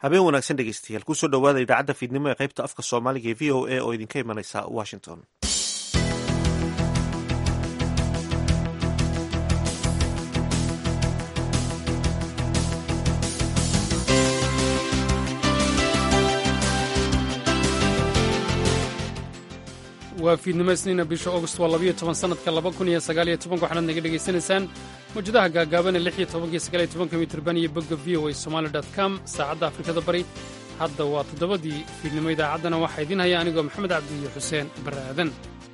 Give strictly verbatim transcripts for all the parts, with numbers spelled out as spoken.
habeen wanaagsan dhegeystayaal kusoo dhowaada idaacadda fiidnimo ee qaybta afka soomaaliga ee v o a oo idinka imanaysa washington. waa fiidnimo isniina bisha august waa labayo toban sanadka laba kun iyo sagaaliyo tobanka waxaanaad naga dhegaysanaysaan mawjadaha gaagaaban ee lix iyo tobanka iyo sagaaliyo tobanka mitirban iyo bogga v o a somali dot com saacadda afrikada bari hadda waa toddobadii fiidnimo idaacaddana waxaa idiin haya anigoo maxamed cabdi iyo xuseen barre aadan.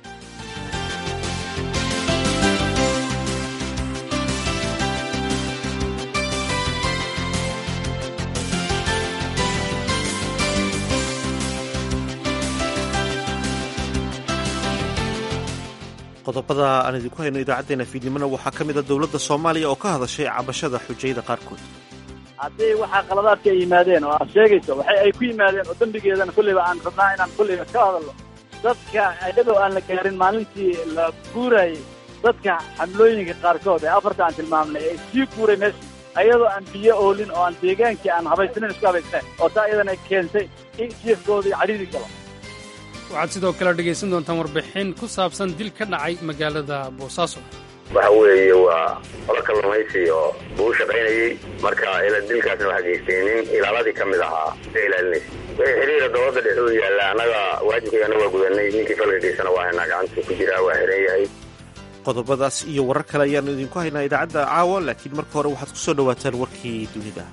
qodobada aan idinku hayno idaacaddeenna fiidnimona waxaa ka mid a dowladda soomaaliya oo ka hadashay cabashada xujayda qaarkood. haddii waxaa qaladaadka ay yimaadeen oo aad sheegayso waxay ay ku yimaadeen oo dembigeedana kulliba aan rabnaa inaan kulliba ka hadalno dadka iyadoo aan la gaarin maalintii la guurayay dadka xamlooyinka qaarkood ee afarta aan tilmaamnay ee sii guuray meesha ayadoo aan biyo oolin oo aan deegaankii aan habaysnayn isku habaysnayn oo taa iyadana keentay in jiefkoodii cadhiiri galo. waxaad sidoo kale dhegaysan doontaan warbixin ku saabsan dil ka dhacay magaalada boosaaso. waxa weeye waa qolo kalluumaysi oo buu shaqaynayey marka ila dilkaasna waxa geystay nin ilaaladii ka mid ahaa ee ilaalinaysa wixii xiriira dowladda dhexe u yaalla annaga waajibkeena waa gudanay ninkii falgageysana waa haynaa gacanta ku jiraa waa xiran yahay. qodobadaas iyo warar kale ayaanu idinku haynaa idaacadda caawa laakiin marka hore waxaad ku soo dhowaataan warkii dunida.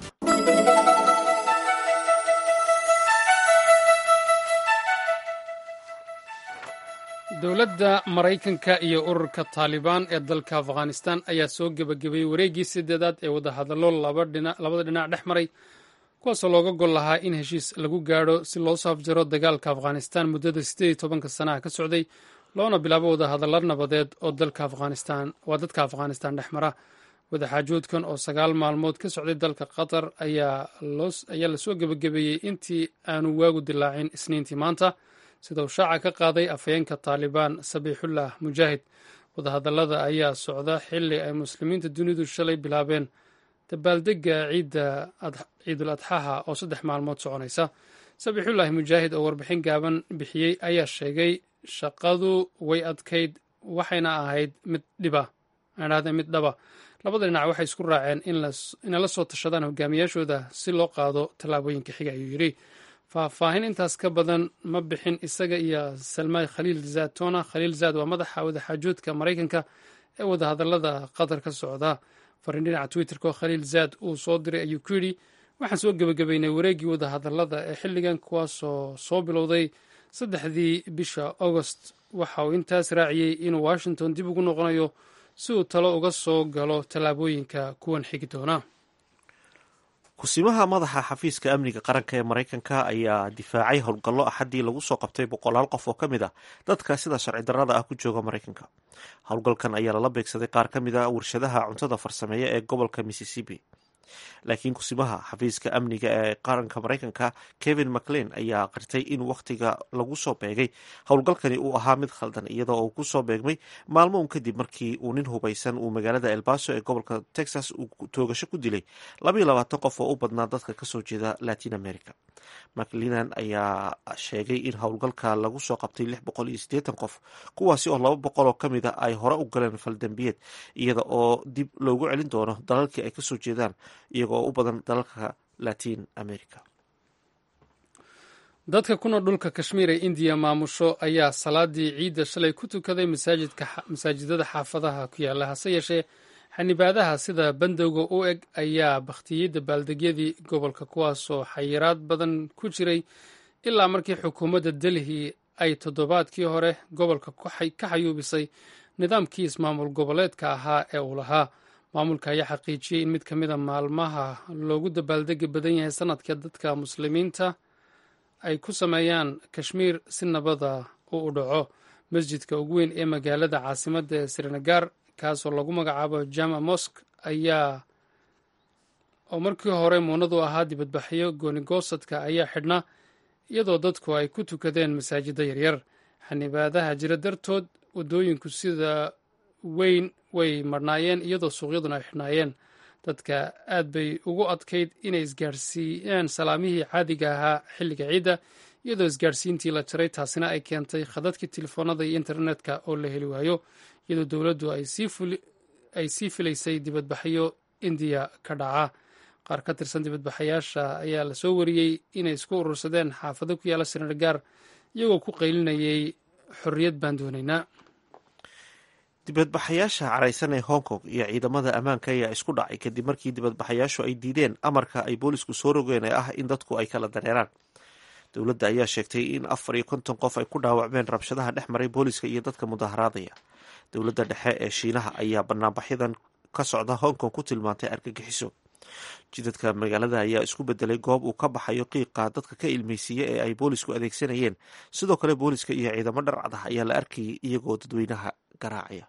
dowladda maraykanka iyo ururka taalibaan ee dalka afghanistan ayaa soo gebagabeeyey wareeggii sideedaad ee wadahadallo labada dhinac dhex maray kuwaasoo looga gol lahaa in heshiis lagu gaadho si loo soo afjaro dagaalka afghanistan muddada siddeed iyo tobanka sanaha ka socday loona bilaabo wadahadallo nabadeed oo dalka afghanistan waa dadka afghanistan dhex mara. wadaxaajoodkan oo sagaal maalmood ka socday dalka qatar ayaa lasoo gebagabeeyey intii aanu waagu dilaacin isniintii maanta sida uu shaaca ka qaaday afhayeenka taalibaan sabiixullah mujaahid. wadahadallada ayaa socda xilli ay muslimiinta dunidu shalay bilaabeen dabaaldegga ciidda ciidul adxaha oo saddex maalmood soconaysa. sabiixullahi mujaahid oo warbixin gaaban bixiyey ayaa sheegay shaqadu way adkayd waxayna ahayd mid dhiba adhahdee mid dhaba labada dhinac waxay isku raaceen inay la soo tashadaan hogaamiyaashooda si loo qaado tallaabooyinka xiga ayuu yidhi. faahfaahin intaas ka badan ma bixin isaga iyo salmaay khaliil zaatona. khaliil zaad waa madaxa wadaxaajoodka maraykanka ee wadahadallada qatar ka socda. fariin dhinaca twitterka oo khaliil zaad uu soo diray ayuu ku yidhi waxaan soo gebagabeynay wareeggii wadahadallada ee xilligan kuwaasoo soo bilowday saddexdii bisha augost. waxa uu intaas raaciyey inuu washington dib ugu noqonayo si uu talo uga soo galo tallaabooyinka kuwan xigi doona. kusimaha madaxa xafiiska amniga qaranka ee maraykanka ayaa difaacay howlgallo axaddii lagu soo qabtay boqolaal qof oo ka mid ah dadka sida sharci darrada ah ku jooga maraykanka. howlgalkan ayaa lala beegsaday qaar ka mid a warshadaha cuntada farsameeya ee gobolka mississippi. laakiin kusimaha xafiiska amniga ee qaranka maraykanka kevin maclean ayaa qirtay in wakhtiga lagu soo beegay howlgalkani uu ahaa mid khaldan iyadoo uu kusoo beegmay maalmo un kadib markii uu nin hubaysan uu magaalada elbaso ee gobolka texas uu toogasho ku dilay labaiyo labaatan qof oo u badnaa dadka kasoo jeeda latin america. maclean ayaa sheegay in howlgalka lagu soo qabtay lix boqol iyo siddeetan qof kuwaasi oo laba boqol oo ka mid a ay hore u galeen faldambiyeed iyada oo dib loogu celin doono dalalkii ay kasoo jeedaan iyagoo u badan dalalka latin america. dadka ku nool dhulka kashmiir ee indiya maamusho ayaa salaadii ciidda shalay ku tukaday masaajidada xaafadaha ku yaala. hase yeeshee xanibaadaha sida bandowga u eg ayaa bakhtiyey dabaaldegyadii gobolka kuwaasoo xayiraad badan ku jiray ilaa markii xukuumadda delhi ay toddobaadkii hore gobolka ka xayuubisay nidaamkii ismaamul goboleedka ahaa ee uu lahaa. maamulka ayaa xaqiijiyey in mid ka mid a maalmaha loogu dabaaldegi badan yahay sanadka dadka muslimiinta ay ku sameeyaan kashmiir si nabada uu u dhaco. masjidka ugu weyn ee magaalada caasimadda ee srinagar kaasoo lagu magacaabo jama mosk ayaa oo markii hore muunadu ahaa dibadbaxyo goonigoosadka ayaa xidhnaa iyadoo dadku ay ku tukadeen masaajidda yaryar. xanibaadaha jira dartood waddooyinku sida weyn way marhnaayeen iyadoo suuqyaduna ay xidhnaayeen. dadka aad bay ugu adkayd inay isgaarsiiyaan salaamihii caadiga ahaa xilliga ciidda iyadoo isgaarsiintii la jaray taasina ay keentay khadadkii telefoonada iyo internetka oo la heli waayo iyadoo dowladdu ay sii filaysay dibadbaxyo indiya ka dhaca qaar ka tirsan dibadbaxayaasha ayaa lasoo wariyey inay isku urursadeen xaafado ku yaala sanaagaar iyagoo ku qaylinayay xorriyad baan doonaynaa. dibadbaxayaasha caraysan ee hong kong iyo ciidamada ammaanka ayaa isku dhacay kadib markii dibadbaxayaashu ay diideen amarka ay boolisku soo rogeen ee ah in dadku ay kala dareeraan. dowladda ayaa sheegtay in afar iyo konton qof ay ku dhaawacmeen rabshadaha dhex maray booliska iyo dadka mudaharaadaya. dowladda dhexe ee shiinaha ayaa banaanbaxyadan ka socda hong kong ku tilmaantay argagixiso. jidadka magaalada ayaa isku bedelay goob uu ka baxayo qiiqa dadka ka ilmeysiiya ee ay boolisku adeegsanayeen. sidoo kale booliska iyo ciidamo dharcad ah ayaa la arkayay iyagoo dadweynaha garaacaya.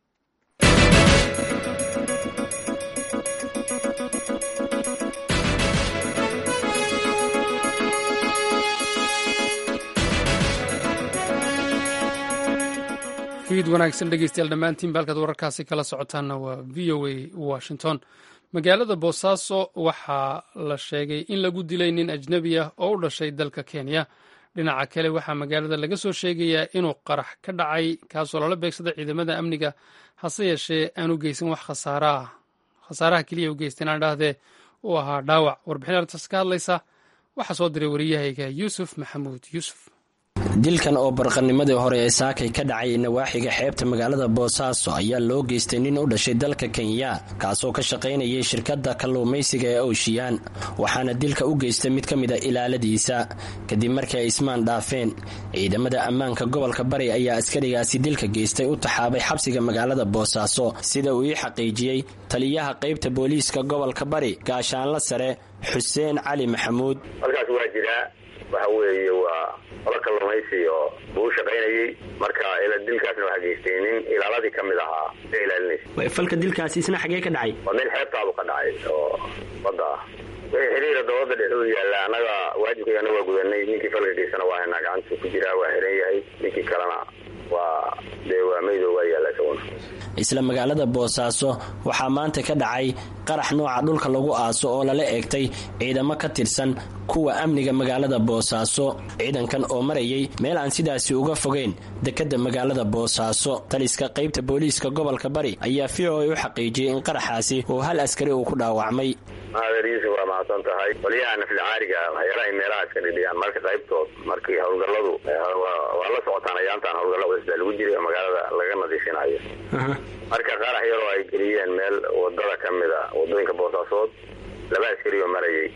fiid wanaagsan dhegeystayaal dhammaantiin ba halkaad wararkaasi kala socotaanna waa v o a washington. magaalada boosaaso waxaa la sheegay in lagu dilay nin ajnebi ah oo u dhashay dalka kenya. dhinaca kale waxaa magaalada laga soo sheegayaa inuu qarax ka dhacay kaasoo lala beegsaday ciidamada amniga hase yeeshee aan u geysan wax khasaaraah khasaaraha keliya u geysteen aan dhahdee uu ahaa dhaawac. warbixin arrintaas ka hadlaysa waxaa soo diray wariyahayga yuusuf maxamuud yuusuf. dilkan oo barqanimadii hore ee saakay ka dhacay nawaaxiga xeebta magaalada boosaaso ayaa loo geystay nin u dhashay dalka kenya kaasoo ka shaqaynayay shirkadda kalluumaysiga ee oshiyaan waxaana dilka u geystay mid ka mid a ilaaladiisa kadib markii ay ismaan dhaafeen. ciidamada ammaanka gobolka bari ayaa askarigaasi dilka geystay u taxaabay xabsiga magaalada boosaaso sida uu ii xaqiijiyey taliyaha qaybta booliiska gobolka bari gaashaanla sare xuseen cali maxamuud. halkaas waa jiraa waxa weeye waa ola kalluumaysiyo buu shaqaynayay marka ila dilkaasna waxa geystay nin ilaaladii ka mid ahaa ee ilaalinaysa. falka dilkaasi isna xagee ka dhacay? waa meel xeebtaadu ka dhacay oo badda ah. wixii xiriira dowladda dhexe u yaalla annaga waajibkeena waa gudanay. ninkii falka geystana waa haynaa gacanta ku jiraa waa xiran yahay. ninkii kalena waa dee waa maydo waa yaalla isaguna. isla magaalada boosaaso waxaa maanta ka dhacay qarax nooca dhulka lagu aaso oo lala eegtay ciidamo ka tirsan kuwa amniga magaalada boosaaso. ciidankan oo marayay meel aan sidaasi uga fogeyn dekadda magaalada boosaaso. taliska qaybta booliiska gobolka bari ayaa v o a u xaqiijiyey in qaraxaasi uu hal askari uu ku dhaawacmay. maader yuusuf waa mahadsan tahay. qoliyaha nafilcaariga waxyaalaha meelaha iska dhidhiyaan marka qaybtood markii howlgalladu waa la socotaan ayaantaan howlgallo cusbaa lagu jiray oo magaalada laga nadiifinayo. marka qarax yaroo ay geliyeen meel wadada ka mid a wadooyinka boosaasood laba askari oo marayay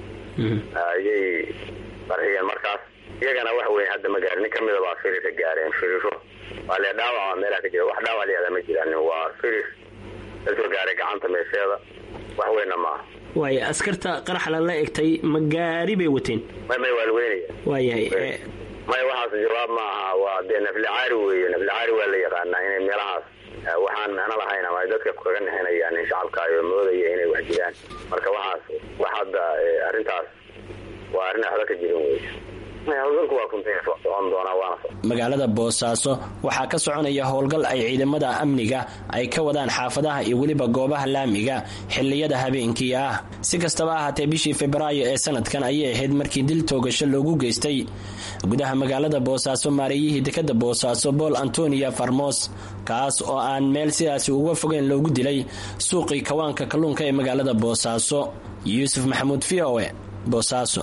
ayay qarxiyeen. markaas iyagana wax weyn hadda ma gaarin. nin ka mida baa firirka gaareen firisho waa lee dhaawaca meelaha ka jira wax dhaawac liada ma jiraan. waa firir lasoo gaaray gacanta meesheeda wax weynna maaha. waaya askarta qaraxa lala egtay ma gaari bay wateen? may may waa la weynaya. waayahay may waxaas jawaab ma aha. waa dee naflicaari weeye. naflicaari waa la yaqaanaa inay meelahaas waxaan macno lahayn ama ay dadka kaga naxinayaan in shacabka ay moodaya inay wax jiraan. marka waxaas wax hadda arrintaas waa arrin waxba ka jirin weye. magaalada boosaaso waxaa ka soconaya howlgal ay ciidamada amniga ay ka wadaan xaafadaha iyo weliba goobaha laamiga xiliyada habeenkii ah. si kastaba ahaatee bishii febraayo ee sanadkan ayay ahayd markii dil toogasho loogu geystay gudaha magaalada boosaaso maareeyihii dekada boosaaso bool antonia farmos kaas oo aan meel sidaasi uga fogeyn loogu dilay suuqii kawaanka kalluunka ee magaalada boosaaso. yuusuf maxamuud v o a boosaaso.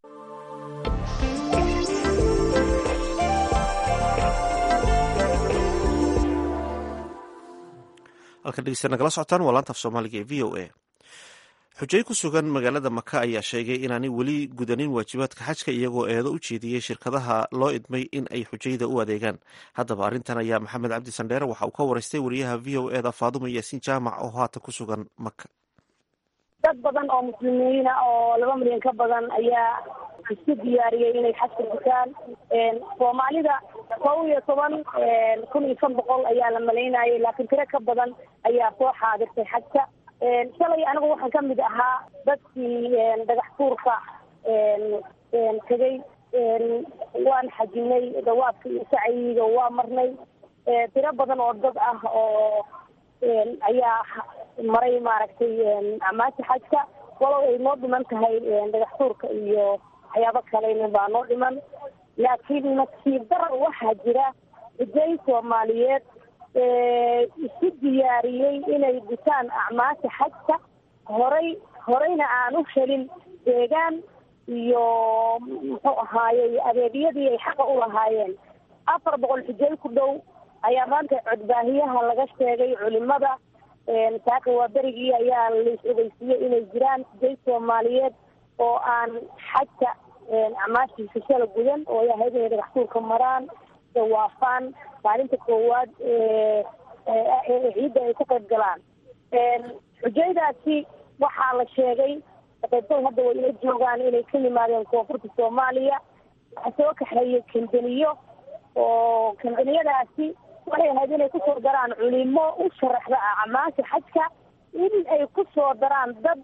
halkan dhegeysta nagala socotaan waa laanta af soomaaliga ee v o a. xujay ku sugan magaalada maka ayaa sheegay inaanay weli gudanin waajibaadka xajka iyagoo eedo u jeediyey shirkadaha loo idmay in ay xujayda u adeegaan. haddaba arrintan ayaa maxamed cabdi sandheere waxa uu ka waraystay wariyaha v o eda faadumo yaasiin jaamac oo haatan ku sugan maka. dad badan oo muslimiina oo laba milyan ka badan ayaa isku diyaariyey inay xajka gutaan. soomaalida kow iyo toban kun iyo shan boqol ayaa la malaynayay laakiin tiro ka badan ayaa soo xaadirtay xajka. shalay anigu waxaan ka mid ahaa dadkii dhagax tuurka tegey. waan xajinay dawaadka iyo sacyiga waa marnay. tiro badan oo dad ah oo ayaa maray maaragtay acmaasha xajka walow ay noo dhiman tahay dhagax tuurka iyo waxyaabo kale baa noo dhiman laakiin nasiib daro waxaa jira xujay soomaaliyeed isu diyaariyey inay gutaan acmaasha xajka horay horeyna aan u helin deegaan iyo muxuu ahaayey adeegyadii ay xaqa u lahaayeen afar boqol xujay ku dhow ayaa maanta codbaahiyaha laga sheegay culimada saaka waa berigii ayaa lais ogeysiiyey inay jiraan xujay soomaaliyeed oo aan xajka acmaashiisa shala gudan oo ay ahayd inay dhagax tuurka maraan dawaafaan maalinta koowaad ciidda ay ka qayb galaan xujaydaasi waxaa la sheegay qaybtooda hadda way ila joogaan inay ka yimaadeen koonfurta soomaaliya waxaa soo kaxeeyey kambaniyo oo kambaniyadaasi waxay ahayd inay kusoo daraan culimo u sharaxda acmaasha xajka in ay kusoo daraan dad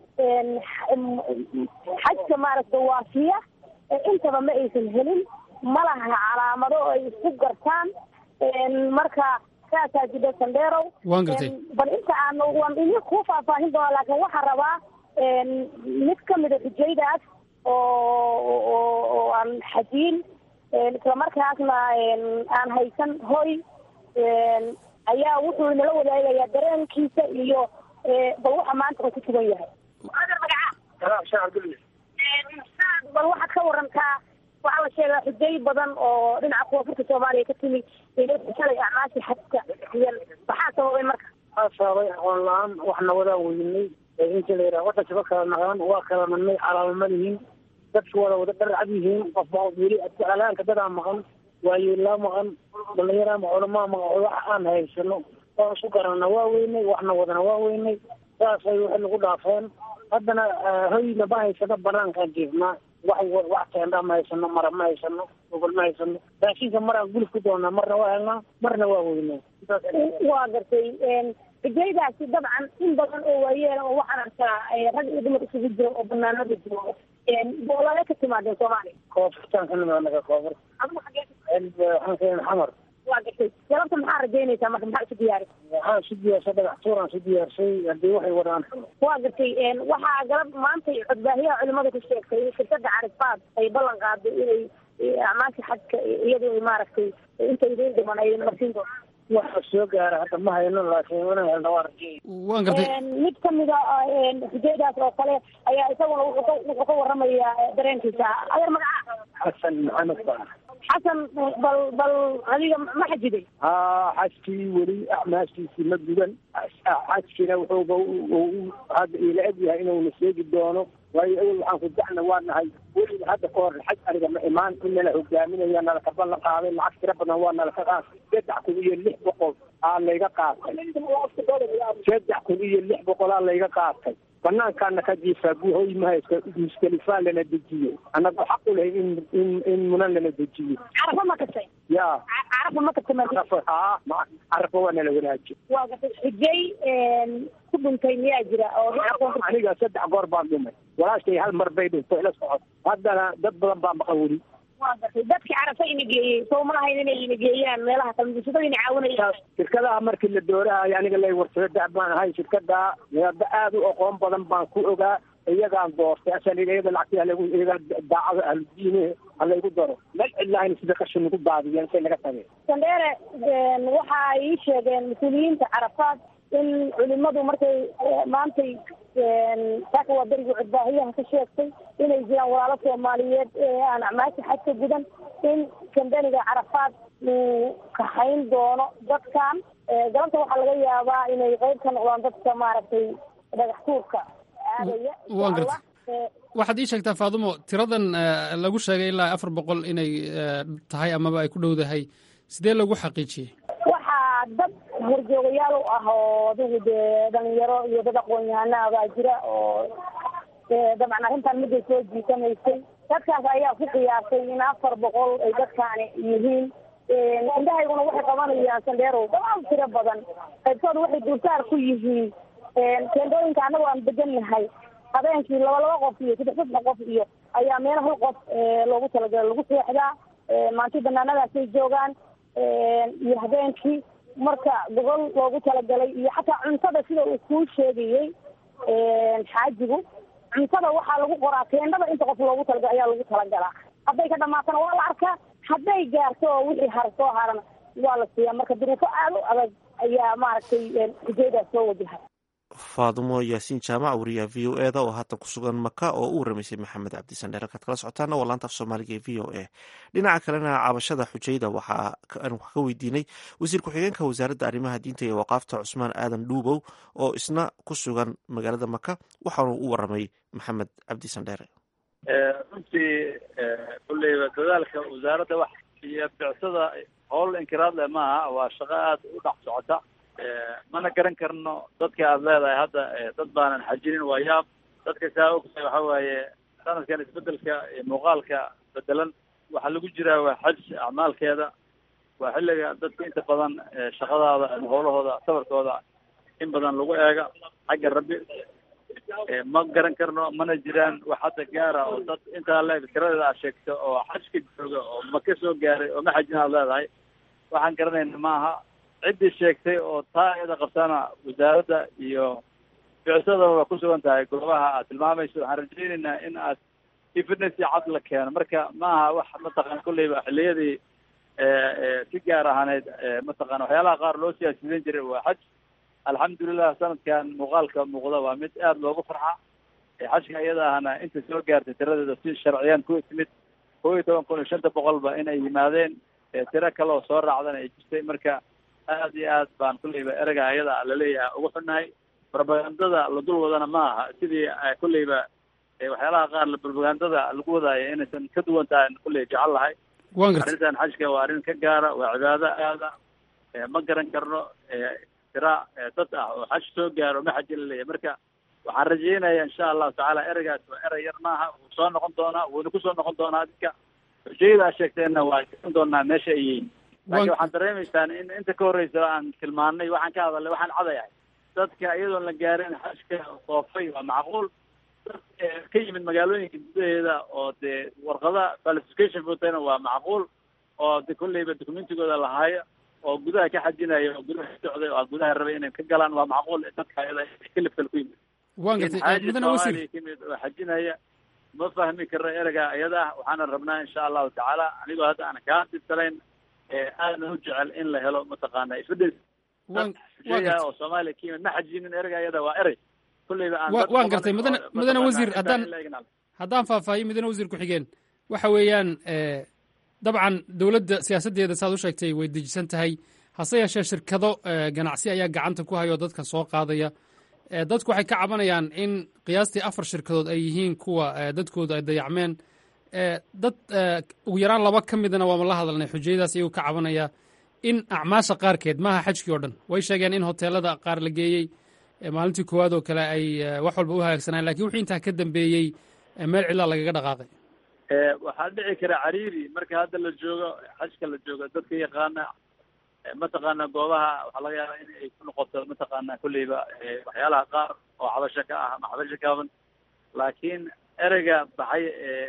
xajka maaragta waafiya intaba ma aysan helin ma laha calaamado oo ay isku gartaan marka saasaa jida sandheerow waan gartay bal inta aan waan idin kuu faahfaahin doona laakiin waxaa rabaa mid kamida xujaydaas oo oo aan xajiin islamarkaasna aan haysan hoy ayaa wuxuu nala wadaagayaa dareenkiisa iyo bal waxa maanta uu ku sugan yahay bal waxaad ka warantaa waxaa la sheegaa xujay badan oo dhinaca koonfurta soomaaliya ka timi shalay acmaasha xajka maxaa sababay marka waxaa sababay aqoon la-aan waxna wadaa weynay inta la yidhaha wadankaba kala naqaan waa kala madnay calaamama lihiin dadku wada wada dharcad yihiin qof baa weli alaanka dadaa maqan waayeelaa maqan dhalinyaraa ma culamaa maqan wax aan haysano waan isku garanana waa weynay waxna wadana waa weynay saasay waxay nagu dhaafeen haddana hoyna ma haysano banaankaan jeefnaa wax wax teendha ma haysano mara ma haysano gobol ma haysano raashinka maraan gulif ku doonaa marna waa helnaa marna waa weynay waa gartay xujaydaasi dabcan in badan oo waayeel oo waxaan arkaa rag iyo dumar isugu jiro oo banaanada jooga boolale ka timaadeen soomaaliya koonfurtaan ka nimaanaga koonfur adigu xagee waxaan keenay xamar waa gartay galabta maxaa rajaynaysaa marka maxaa isu diyaari waxaan isu diyaarsay dhagax tuuraan isu diyaarsay haddii waxay wadaan waa gartay waxaa galab maanta codbaahiyaha culimada ku sheegtay shirkada carifaad ay ballan qaaday inay acmaasha xajka iyadoo ay maaragtay inta idiin dhiman ay marsiin doonto waxa soo gaara hadda ma hayno laakiin wana helna waa rajay waan gartay mid kamida xujaydaas oo kale ayaa isaguna wuxuu ka waramayaa dareenkiisa adeer magaca xasan maxamed baa xasan bal bal adiga ma xajiday ha xajkii weli acmaashiisii ma gudan xajkiina wuxuuba hadda ila eg yahay inuuna sheegi doono waayo awel waxaan ku dacna waa nahay weliba hadda ka hor xaj aniga ma imaan in nala hogaaminaya nala ka ballan qaaday lacag tira badan waa nala ka qaatay saddex kun iyo lix boqol aa layga qaatay saddex kun iyo lix boqol aa layga qaatay banaankaana ka jiifaa guhoy mahayska muskalifaan lana dejiyo annagoo xaq u lehay in in in munan lana dejiyo carafa ma katay ya carafa ma katay carafa carafa waa nala wanaajiyo waa gatay xujay ku dhuntay miyaa jira oo aniga saddex goor baan dhumay walaashay hal mar bay dhintay ila socod haddana dad badan baa maqan weli waa gatay dadkii carafa ina geeyey soo ma lahayn inay ina geeyaan meelaha kalmuusadada ina caawinayaan shirkadaha markii la doorahayo aniga lay warsado da baan ahay shirkada meeda aad u aqoon badan baan ku ogaa iyagaan doortay asaliga iyada lacagtii halagu iyaga daacada ahludiine halaygu daro meel cidlahayn sida qashin nagu baadiyeen say laga tagay sandheere waxa ay sheegeen mas-uuliyiinta carafaad in culimadu markay maantay saaka waa beriga codbaahiyaha ka sheegtay inay jiraan walaalo soomaaliyeed aan acmaasha xajka gudan in kambaniga carafaad uu kaxayn doono dadkan galabta waxaa laga yaabaa inay qayb ka noqdaan dadka maaragtay dhagax tuurka aadaya waan gartay waxaad ii sheegtaa faadumo tiradan lagu sheegay ilaa afar boqol inay tahay amaba ay ku dhowdahay sidee lagu xaqiijiyey waxaa dad horjoogayaal u ah oo adigu dee dhalinyaro iyo dad aqoon-yahanaha baa jira oo dabcan arrintan miday soo jiitamaysay dadkaas ayaa ku qiyaasay in afar boqol ay dadkaani yihiin indhahayguna waxay qabanayaan sandheerow damaal tiro badan qaybtooda waxay dulsaar ku yihiin teendooyinka annago aan degan nahay habeenkii laba laba qof iyo saddex saddex qof iyo ayaa meel hal qof loogu talagala lagu seexdaa maanti banaanadaasay joogaan iyo habeenkii marka gogol loogu talagalay iyo xataa cuntada sida uu kuu sheegayey xaajigu cuntada waxaa lagu qoraa teendhada inta qof loogu talagalay ayaa lagu talagalaa. hadday ka dhamaatana waa la arkaa, hadday gaarto oo wixii har soo haran waa la siiyaa. marka duruufo aada u adag ayaa maaragtay ujeedaas soo wajahay. faadumo yaasiin jaamac wariyaha v o e da oo haatan ku sugan maka oo u waramaysay maxamed cabdisandheer. halkaad kala socotaana waa laanta af soomaaliga ee v o a. dhinaca kalena cabashada xujayda waxaa aan wax ka weydiinay wasiir ku-xigeenka wasaaradda arrimaha diinta iyo waqaafta cusmaan aadan dhuubow oo isna ku sugan magaalada maka, waxaanu u waramay maxamed cabdisandheere. runtii kulleyba dadaalka wasaaradda wax iyo bicsada howl inkiraad leh maaha, waa shaqo aada u dhex socota. mana garan karno dadka aada leedahay hadda dad baanan xajinin waa yaab. dadka saa ogtahay waxa waaye sanadkan isbedelka muuqaalka bedelan waxaa lagu jiraa waa xaj acmaalkeeda, waa xilliga dadka inta badan shaqadaada howlahooda sabarkooda in badan lagu eega xagga rabbi. ma garan karno, mana jiraan wax hadda gaara oo dad intaa leeg tiradeeda aad sheegto oo xajka jooga oo maka soo gaaray oo ma xajin aad leedahay, waxaan garanayna maaha. ciddii sheegtay oo taa iyada qabtana wasaaradda iyo bicsada waa ku sugan tahay goobaha aad tilmaamayso. waxaan rajaynaynaa in aad evidence cad la keeno. marka maaha wax mataqana kulleyba xilliyadii si gaar ahaaneyd mataqana waxyaalaha qaar loo siyaasidan jiray waa xaj. alxamdulilah sanadkan muuqaalka muuqda waa mid aada loogu farxa. xajka iyada ahna inta soo gaartay tiradeeda si sharciyaan ku timid koo iyo toban kun iyo shanta boqolba inay yimaadeen, tiro kale oo soo raacdana ay jirtay. marka aada iyo aad baan kulleyba ereyga ayada laleeyahay ugu xunnahay. propagandada la dul wadana ma aha sidii kulleyba waxyaalaha qaar propagandada lagu wadaayo inaysan ka duwan tahay kulley jecel lahay. arrintan xajka waa arrin ka gaara, waa cibaado aada ma garan karno tira dad ah oo xaj soo gaaro ma xaji laleeyahay. marka waxaan rajaynaya insha allahu tacaala ereygaas waa erey yar maaha, wuu soo noqon doonaa, wuuna kusoo noqon doonaa. dadka ujeeda a sheegteenna waa garan doonaa meesha ay yihiin. laakiin waxaan dareemaysaan in inta ka horreysa aan tilmaanay waxaan ka hadalnay waxaan cadayahay dadka iyadoon la gaarin xajka soofay waa macquul. dad ka yimid magaalooyinka gudaheeda oo dee warqada qualification votana waa macquul, oo de kulleyba documentigooda lahaayo oo gudaha ka xajinaya oo gudaha ka socday oo gudaha rabay inay ka galaan waa macquul. dadka iyada kalifkal ku yimid xaaji kamid oo xajinaya ma fahmi karno ereyga iyada ah. waxaana rabnaa insha allahu tacaala anigoo hadda aan kaa dibsanayn aadna u jecel in la helo mataqaana isbedel oo soomaaliya ka yimid ma xajinin ereyga iyada waa erey kulleyba aan waan gartay. mudane mudane wasiir haddaan haddaan faahfaahiyo mudane wasiir ku-xigeen waxa weeyaan dabcan dowladda siyaasaddeeda saad u sheegtay way dejisan tahay, hase yeeshee shirkado ganacsi ayaa gacanta ku hayo dadka soo qaadaya. dadku waxay ka cabanayaan in qiyaastii afar shirkadood ay yihiin kuwa dadkooda ay dayacmeen. dad ugu yaraan laba ka midna waama la hadalnay xujayadaas iyagoo ka cabanaya in acmaasha qaarkeed maaha xajkii oo dhan. way sheegeen in hoteelada qaar la geeyey maalintii koowaad oo kale ay wax walba u hagaagsanaan, lakin wixii intaa ka dambeeyey meel cidlaa lagaga dhaqaaqay. waxaa dhici kara cariiri marka hadda la joogo xajka la joogo dadka yaqaana mataqaana goobaha waxaa laga yaabaa in ay ku noqoto mataqaana kulleyba waxyaalaha qaar oo xabasho ka ah ama xabasho kaaban. laakiin ereyga baxay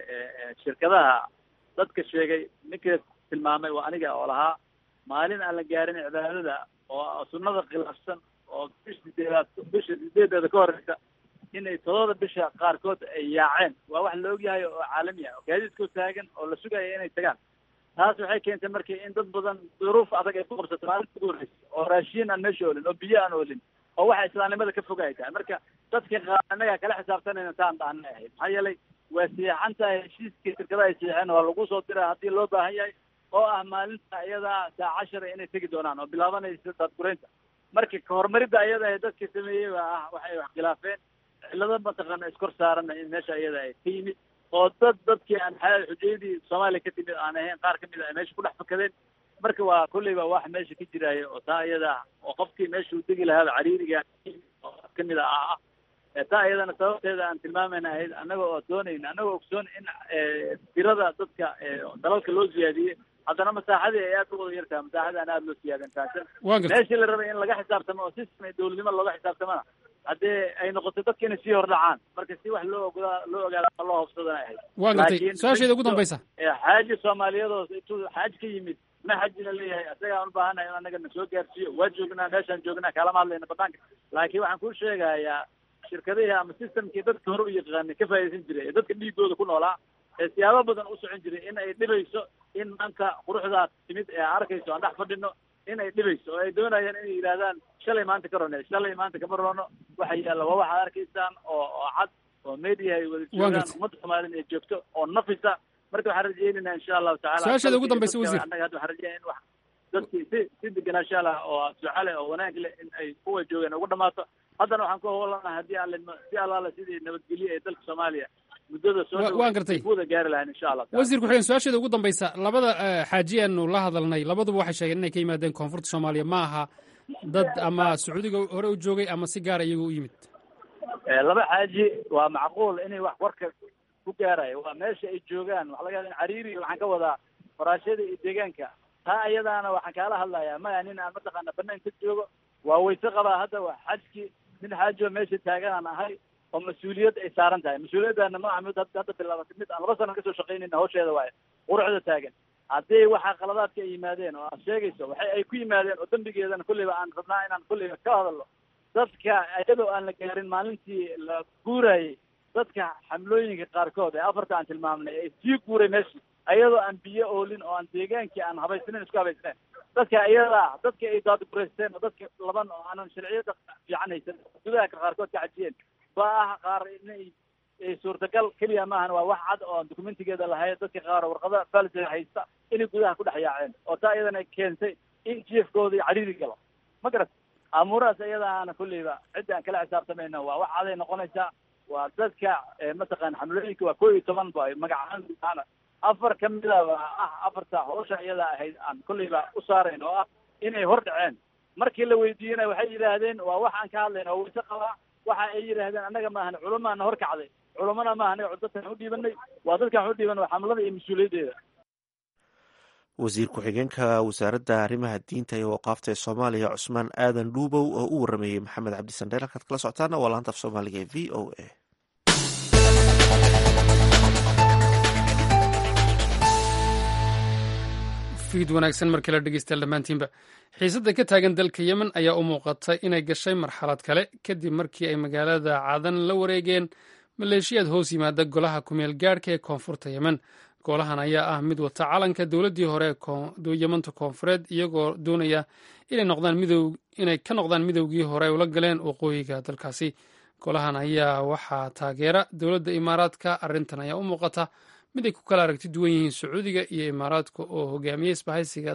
shirkadaha dadka sheegay ninka tilmaamay waa aniga oo lahaa maalin aan la gaarin cibaadada oo sunnada khilaafsan oo bisha sideedaad bisha sideedeeda ka horeysa inay toddoba bisha qaarkood ay yaaceen waa wax la ogyahay oo caalami ah oo gaadiidkoo taagan oo la sugaya inay tagaan. taas waxay keentay markii in dad badan duruuf adag ay ku qabsato maalinta ugu horeysa oo raashiin aan meesha olin oo biyo aan olin oo waxa islaamnimada ka fogay tahay. marka dadka qaar annaga kala xisaabtanayna taan dhahnay ahayd maxaa yeelay waa siixan tahay heshiiskii shirkadaha ay siixeen waa lagu soo diraa haddii loo baahan yahay oo ah maalinta iyada saa cashara inay tegi doonaan oo bilaabanaysa daadguraynta. marka kahormaridda iyada ee dadka sameeyey waa ah waxay wax khilaafeen cillado mataqaana iskor saarana in meesha iyada ay ka yimid oo dad dadkii aan xujayadii soomaaliya ka timid aan ahayn qaar kamid a ay meesha ku dhex fakadeen. marka waa kulleyba wax meesha ka jiraayo oo taa iyada oo qofkii meesha uu degi lahaaba cariiriga oo kamid a ah taa iyadana sababteeda aan tilmaamayna ahayd annaga oo doonayna annagoo ogsoon in tirada dadka dalalka loo siyaadiyey haddana masaaxadii ay aad u wada yartahay masaaxadii aan aada loo siyaadin taasina meeshii la rabay in laga xisaabtamo oo system dowladnimo looga xisaabtamana haddee ay noqoto dadka inay sii hordhacaan marka si wax loo ogodaa loo ogaada loo hobsadana ahayd. waa gartay su-aasheeda ugu dambaysa xaaji soomaaliyeed oo intuu xaaj ka yimid ma xajina leeyahay isagaan u baahanahay in anaga na soo gaarsiiyo waa joognaa meeshaan joognaa kalama hadlayna banaanka laakiin waxaan kuu sheegayaa shirkadihii ama systemkii dadka hore u yaqaanay ka faa'idaysan jiray ee dadka dhiigooda ku noolaa ee siyaabo badan u socon jiray in ay dhibayso in maanta quruxdaas timid ee arkayso aan dhex fadhino in ay dhibayso oo ay doonayaan inay yidhahdaan shalay maanta ka rone shalay maanta kama rono waxa yaalla waa waxaad arkaysaan oo oo cad oo media ay wada joogaan ummadda soomaalida ay joogto oo nafisa marka waxaan rajaynaynaa insha allahu tacala su-aasheeda ugu dambaysa wasiir annaga hadda waxaan rajaynaa in wax dadkii si si deganaa insha allah oo ducale oo wanaag leh in ay kuwa joogeen ugu dhamaato haddana waxaan ku howlanahay haddii alle si allaala sidii nabadgelye ee dalka soomaaliya muddada soo waan gartay kuwada gaari lahayn insha allah wasiirku xigeen su-aasheeda ugu dambaysa labada xaaji aanu la hadalnay labaduba waxay sheegeen inay ka yimaadeen koonfurta soomaaliya ma aha dad ama sacuudiga hore u joogay ama si gaara iyaga u yimid laba xaaji waa macquul inay wax warka ku gaarayo waa meesha ay joogaan waxa laga yaaba in cariiri waxaan ka wadaa faraashada iyo deegaanka taa iyadaana waxaan kaala hadlayaa maya nin aan mataqaana banaanka joogo waa wayse qabaa hadda waa xajki nin xaaji oo meesha taaganaan ahay oo mas-uuliyad ay saaran tahay mas-uuliyaddaana ma aha mid hadda bilaabatay mid aan laba sano kasoo shaqaynayna hawsheeda waayo quruxda taagan haddii waxaa qaladaadka ay yimaadeen oo aad sheegayso waxay ay ku yimaadeen oo dembigeedana kulleyba aan rabnaa inaan kulleyba ka hadalno dadka iyadoo aan la gaarin maalintii la guurayay dadka xamlooyinka qaarkood ee afarta aan tilmaamnay ee sii guuray meesha iyadoo aan biyo oolin oo aan deegaankii aan habaysnayn isku habaysnayn dadka iyadaa dadka ay daadgureysteen oo dadka laban oo aanan sharciyada fiican haysan gudaha ka qaarkood ka cajiyeen baa ah qaar inay suurtagal keliya maahan waa wax cad oo aan dokumentigeeda lahayn dadka qaar warqada falsa haysta inay gudaha ku dhex yaaceen oo taa iyadana keentay in jiefkoodii cariiri galo ma garat amuurahaas iyadaana kulleyba cidda aan kala xisaabtamayna waa wax caday noqonaysaa waa dadka mataqaana xamlooyinka waa koo iyo toban ba magacaana afar kamida ah afarta hawsha iyada ahayd aan kulleyba u saarayn oo ah inay hor dhaceen markii la weydiiyena waxay yidhaahdeen waa wax aan ka hadlayna oo wayse qabaa waxa ay yidhaahdeen annaga maahan culamaana hor kacday culamana maaha anaga dadkaan u dhiibanay waa dadkaan u dhiiban waa xamlada iyo mas-uuliyaddeeda wasiir ku-xigeenka wasaaradda arrimaha diinta iyo waqaafta ee soomaaliya cusmaan aadan dhuubow oo u warameeyey maxamed cabdisandheer halkaad kala socotaana waa laanta af soomaaliga ee v o a fiid wanaagsan markii la dhegeystayaal dhammaantiinba xiisadda ka taagan dalka yemen ayaa u muuqatay inay gashay marxalad kale kadib markii ay magaalada cadan la wareegeen maleeshiyaad hoos yimaada golaha kumeel gaadhka ee koonfurta yemen golahan ayaa ah mid wata calanka dowladdii hore ee yemanta koonfureed iyagoo doonaya inay noqdaan midow inay ka noqdaan midowgii hore ula galeen waqooyiga dalkaasi golahan ayaa waxaa taageera dowladda imaaraadka arrintan ayaa u muuqata mid ay ku kala aragti duwan yihiin sacuudiga iyo imaaraadka oo hogaamiyey isbahaysiga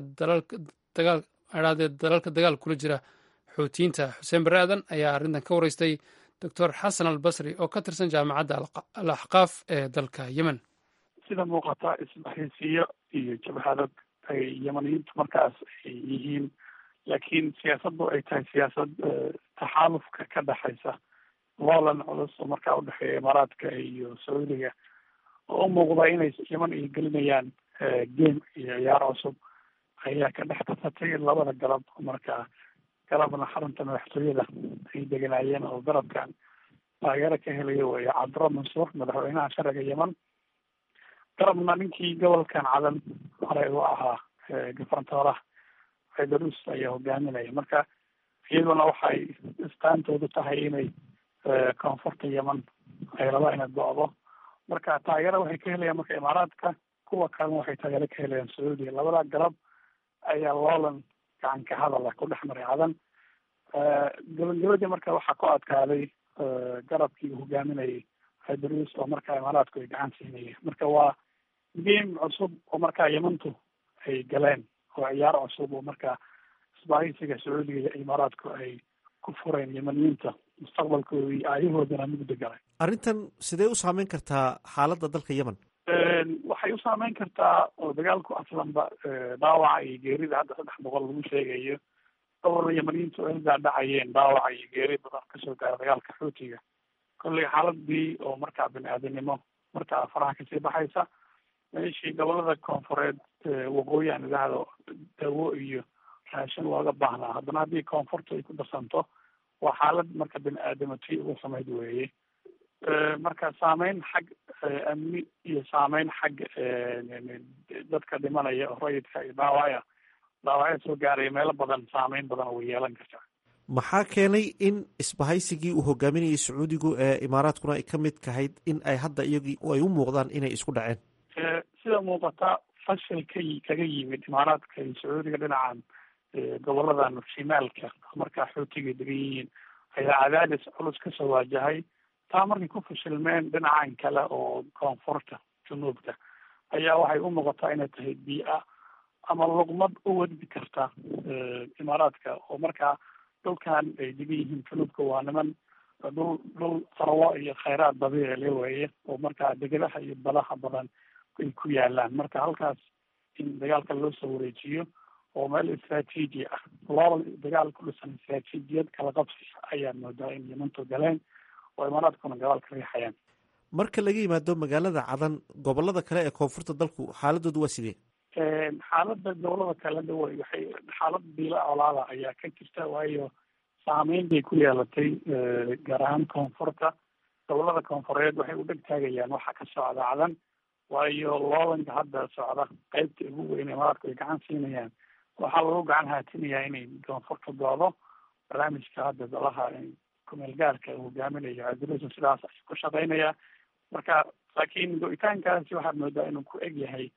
dalalka dagaal kula jira xoutiyiinta xuseen bare aadan ayaa arrintan ka wareystay doctor xasan albasri oo ka tirsan jaamacadda al axqaaf ee dalka yemen sida muuqata isbahaysiyo iyo jabhadad ay yemaniyiintu markaas ay yihiin laakiin siyaasaddu ay tahay siyaasad taxaalufka ka dhexaysa loolan culus oo markaa udhexeeya imaaraadka iyo sacuudiga oo u muuqda inay yeman ay gelinayaan game iyo ciyaar cusub ayaa ka dhex tafatay labada galab markaa galabna xarunta madaxtooyada ay deganaayeen oo garabkan taageero ka helaya weeye cabdiro mansuur madaxweynaha sharciga yemen garabna ninkii gobolkan cadan horey u ahaa gafarantooraha faydarus ayaa hogaaminaya marka iyaduna waxay istaantoodu tahay inay koonfurta yemen ay rabaa inay go-do marka taageero waxay ka helayaan marka imaaraadka kuwa kalena waxay taageero ka helayaan sacuudiya labada galab ayaa loolan gacan ka hadala ku dhex maray cadan gabagabadii marka waxaa ku adkaaday garabkii uu hogaaminayay faydarus oo markaa imaaraadku ay gacan siinayeen marka waa game cusub oo markaa yemantu ay galeen oo ciyaar cusub oo markaa isbahaysiga sacuudiga iyo imaaraadku ay ku fureen yemaniyiinta mustaqbalkoodii aayahoodana mugda galay arrintan sidee u saameyn kartaa xaaladda dalka yemen waxay u saameyn kartaa oo dagaalku aslanba dhaawaca iyo geerida hadda saddex boqol lagu sheegayo dhowr yemaniyiintu ay daadhacayeen dhaawaca iyo geeri badan kasoo gaara dagaalka xuutiga kolley xaaladii oo markaa bini aadanimo markaa faraha kasii baxaysa meeshii gobolada koonfureed waqooyi aan idhaahdo dawo iyo raashin looga baahnaa haddana haddii koonfurta ay ku darsanto waa xaalad marka bini aadamati ugu samayd weeye marka saameyn xag amni iyo saameyn xag dadka dhimanaya oo rayidka iyo dhaawaya dhaawacyo soo gaaraya meelo badan saameyn badan way yeelan kartaa. maxaa keenay in isbahaysigii uu hogaaminayay sacuudigu ee imaaraadkuna ay ka mid kahayd in ay hadda iyagii ay u muuqdaan inay isku dhaceen? sida muuqata fashil ka kaga yimid imaaraadka iyo sacuudiga dhinacan goboladan shimaalka markaa xootiga degan yihiin ayaa cadaadis culus kasoo waajahay. taa markay ku fashilmeen dhinacan kale oo koonfurta junuubka ayaa waxay u muuqataa inay tahay bii-a ama luqmad u wadbi karta imaaraadka oo markaa dhulkan ay degan yihiin junuubka waa niman dhul dhul farwo iyo khayraad dabiici le weeye oo markaa degadaha iyo badaha badan ay ku yaalaan. marka halkaas in dagaalka loo soo wareejiyo oo meel istraatiiji ah loola dagaal ku dhisan istraatiijiyad kala qabsi ayaa moodaa in yemantu galeen oo imaaraadkuna gabaal ka riixayaan. marka laga yimaado magaalada cadan, gobolada kale ee koonfurta dalku xaaladoodu waa sidee? xaalada gobolada kale waxay xaalad biila colaada ayaa ka jirta, waayo saameyn bay ku yeelatay gaar ahaan koonfurta. gobolada koonfureed waxay u dheg taagayaan waxa ka socda cadan, waayo loolanka hadda socda qeybta ugu weyn imaaraadku ay gacan siinayaan waxaa lagu gacan haatinayaa inay koonfurta goodo. barnaamijka hadda golaha kumeel gaarka uu hogaaminayo cabdiruusa sidaas ayuu ku shaqeynayaa. marka laakiin go-itaankaasi waxaad moodaa inuu ku eg yahay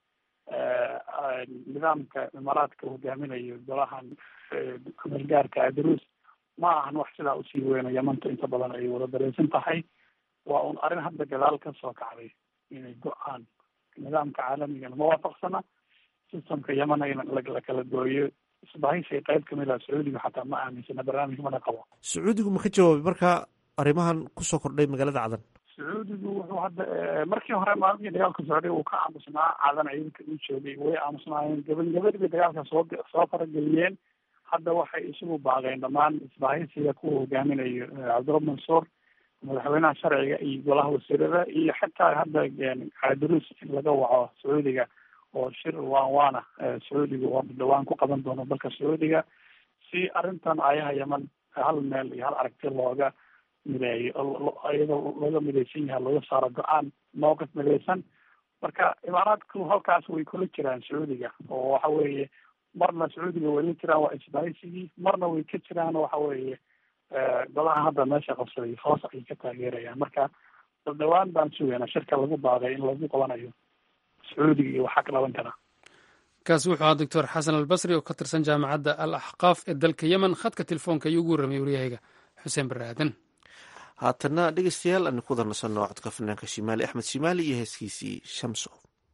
nidaamka imaaraadka uu hogaaminayo golahan kumeel gaarka cabdiruus ma ahan wax sidaa usii weyno yamanta inta badan ay wada dareysan tahay. waa un arrin hadda gadaal ka soo kacday inay go-aan nidaamka caalamigan mawaafaqsana sistamka yamana in la kala gooyo. isbahaysi qayb kamid ah sacuudiga xataa ma aaminsana barnaamij mana qabo. sacuudigu ma ka jawaabay marka arrimahan kusoo kordhay magaalada cadan? sacuudigu wuxuu hadda markii hore maalmihii dagaalka socday uu ka aamusnaa cadan ciidanka uu joogay way aamusnaayeen. gabagabadii bay dagaalka soo soo farageliyeen. hadda waxay isugu baaqeen dhammaan isbahaysiga kuwa hogaaminayo cabdirab mansuur madaxweynaha sharciga iyo golaha wasiirada iyo xataa hadda cabdiruus in laga waco sacuudiga oo shir waan waana sacuudiga oo dhawaan ku qaban doono dalka sacuudiga si arrintan ayaha yaman hal meel iyo hal aragti looga mideeyo iyadoo looga mideysan yahay looga saaro go-aan mowqif mideysan. marka imaaraadku halkaas way kula jiraan sacuudiga oo waxa weeye marna sacuudiga way la jiraan waa isbahaysigii, marna way ka jiraan waxa weeye golaha hadda meesha qabsaday hoos ay ka taageerayaan. marka dhawaan baan sugaynaa shirka lagu baaqay in lagu qabanayo sacuudiga iyo waxaa ka dhalan karaa. kaasi wuxuu ahaa doctor xasan albasri oo ka tirsan jaamacadda al axqaaf ee dalka yemen. khadka telefoonka ayuu ugu warramay waryahayga xuseen barre aadan. haatana dhegeystayaal aan ku darnasanno codka fanaanka shimaali axmed shimaali iyo heeskiisii shamso.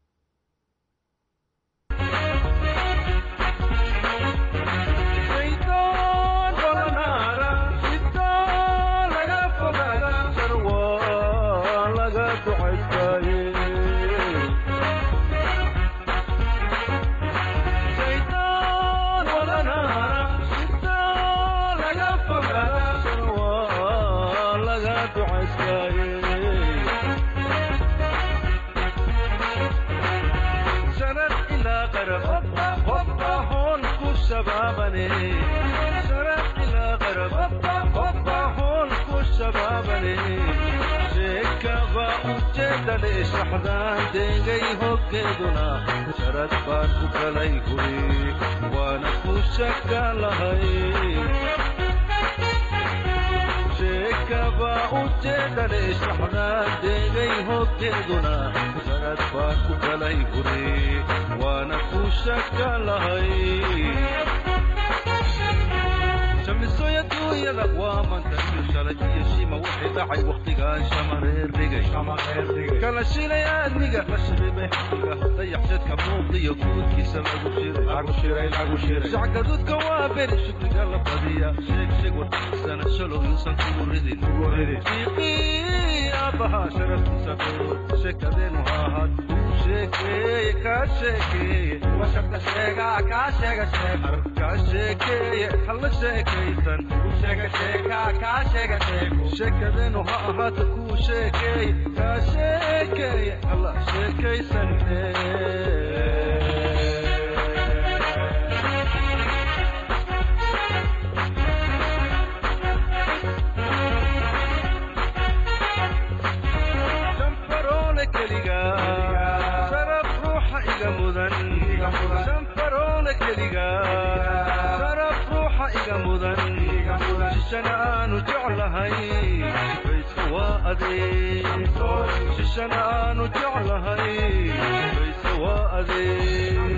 شحدان ديغي هوكيدنا شرد باركو كلاي غوري وانا كوشك لهي شيكابا وجدنا شحدان ديغي هوكيدنا شرد باركو كلاي غوري وانا كوشك لهي شمسو يدو يلا وامن تشلج يشيما وحي دعي وقتها شمر الرقي كلا شيلا يا ادنيقا رشبي بحقيقا ضيح جدك موضي يقود كيسا لاغو شيري لاغو شيري لاغو شيري شعقا دود كوابر شكري قلب قضية شيك شيك وطنسانا شلو ينسان كوردين شيقي ابها شرف تسابور شيكا دينو هاهات شيكي كاشيكي وشكت شيكا كاشيكا شيكا كاشيكي حل شيكيسان شيكا شيكا كاشيكا شيكو شيكا دينو هاهات كو شيكي كاشيكي حل شيكيسان شنفرولك keliga sharaf ruuxa iga mudan shishana aanu jeclahay bayska waa adeeg shishana aanu jeclahay bayska waa adeeg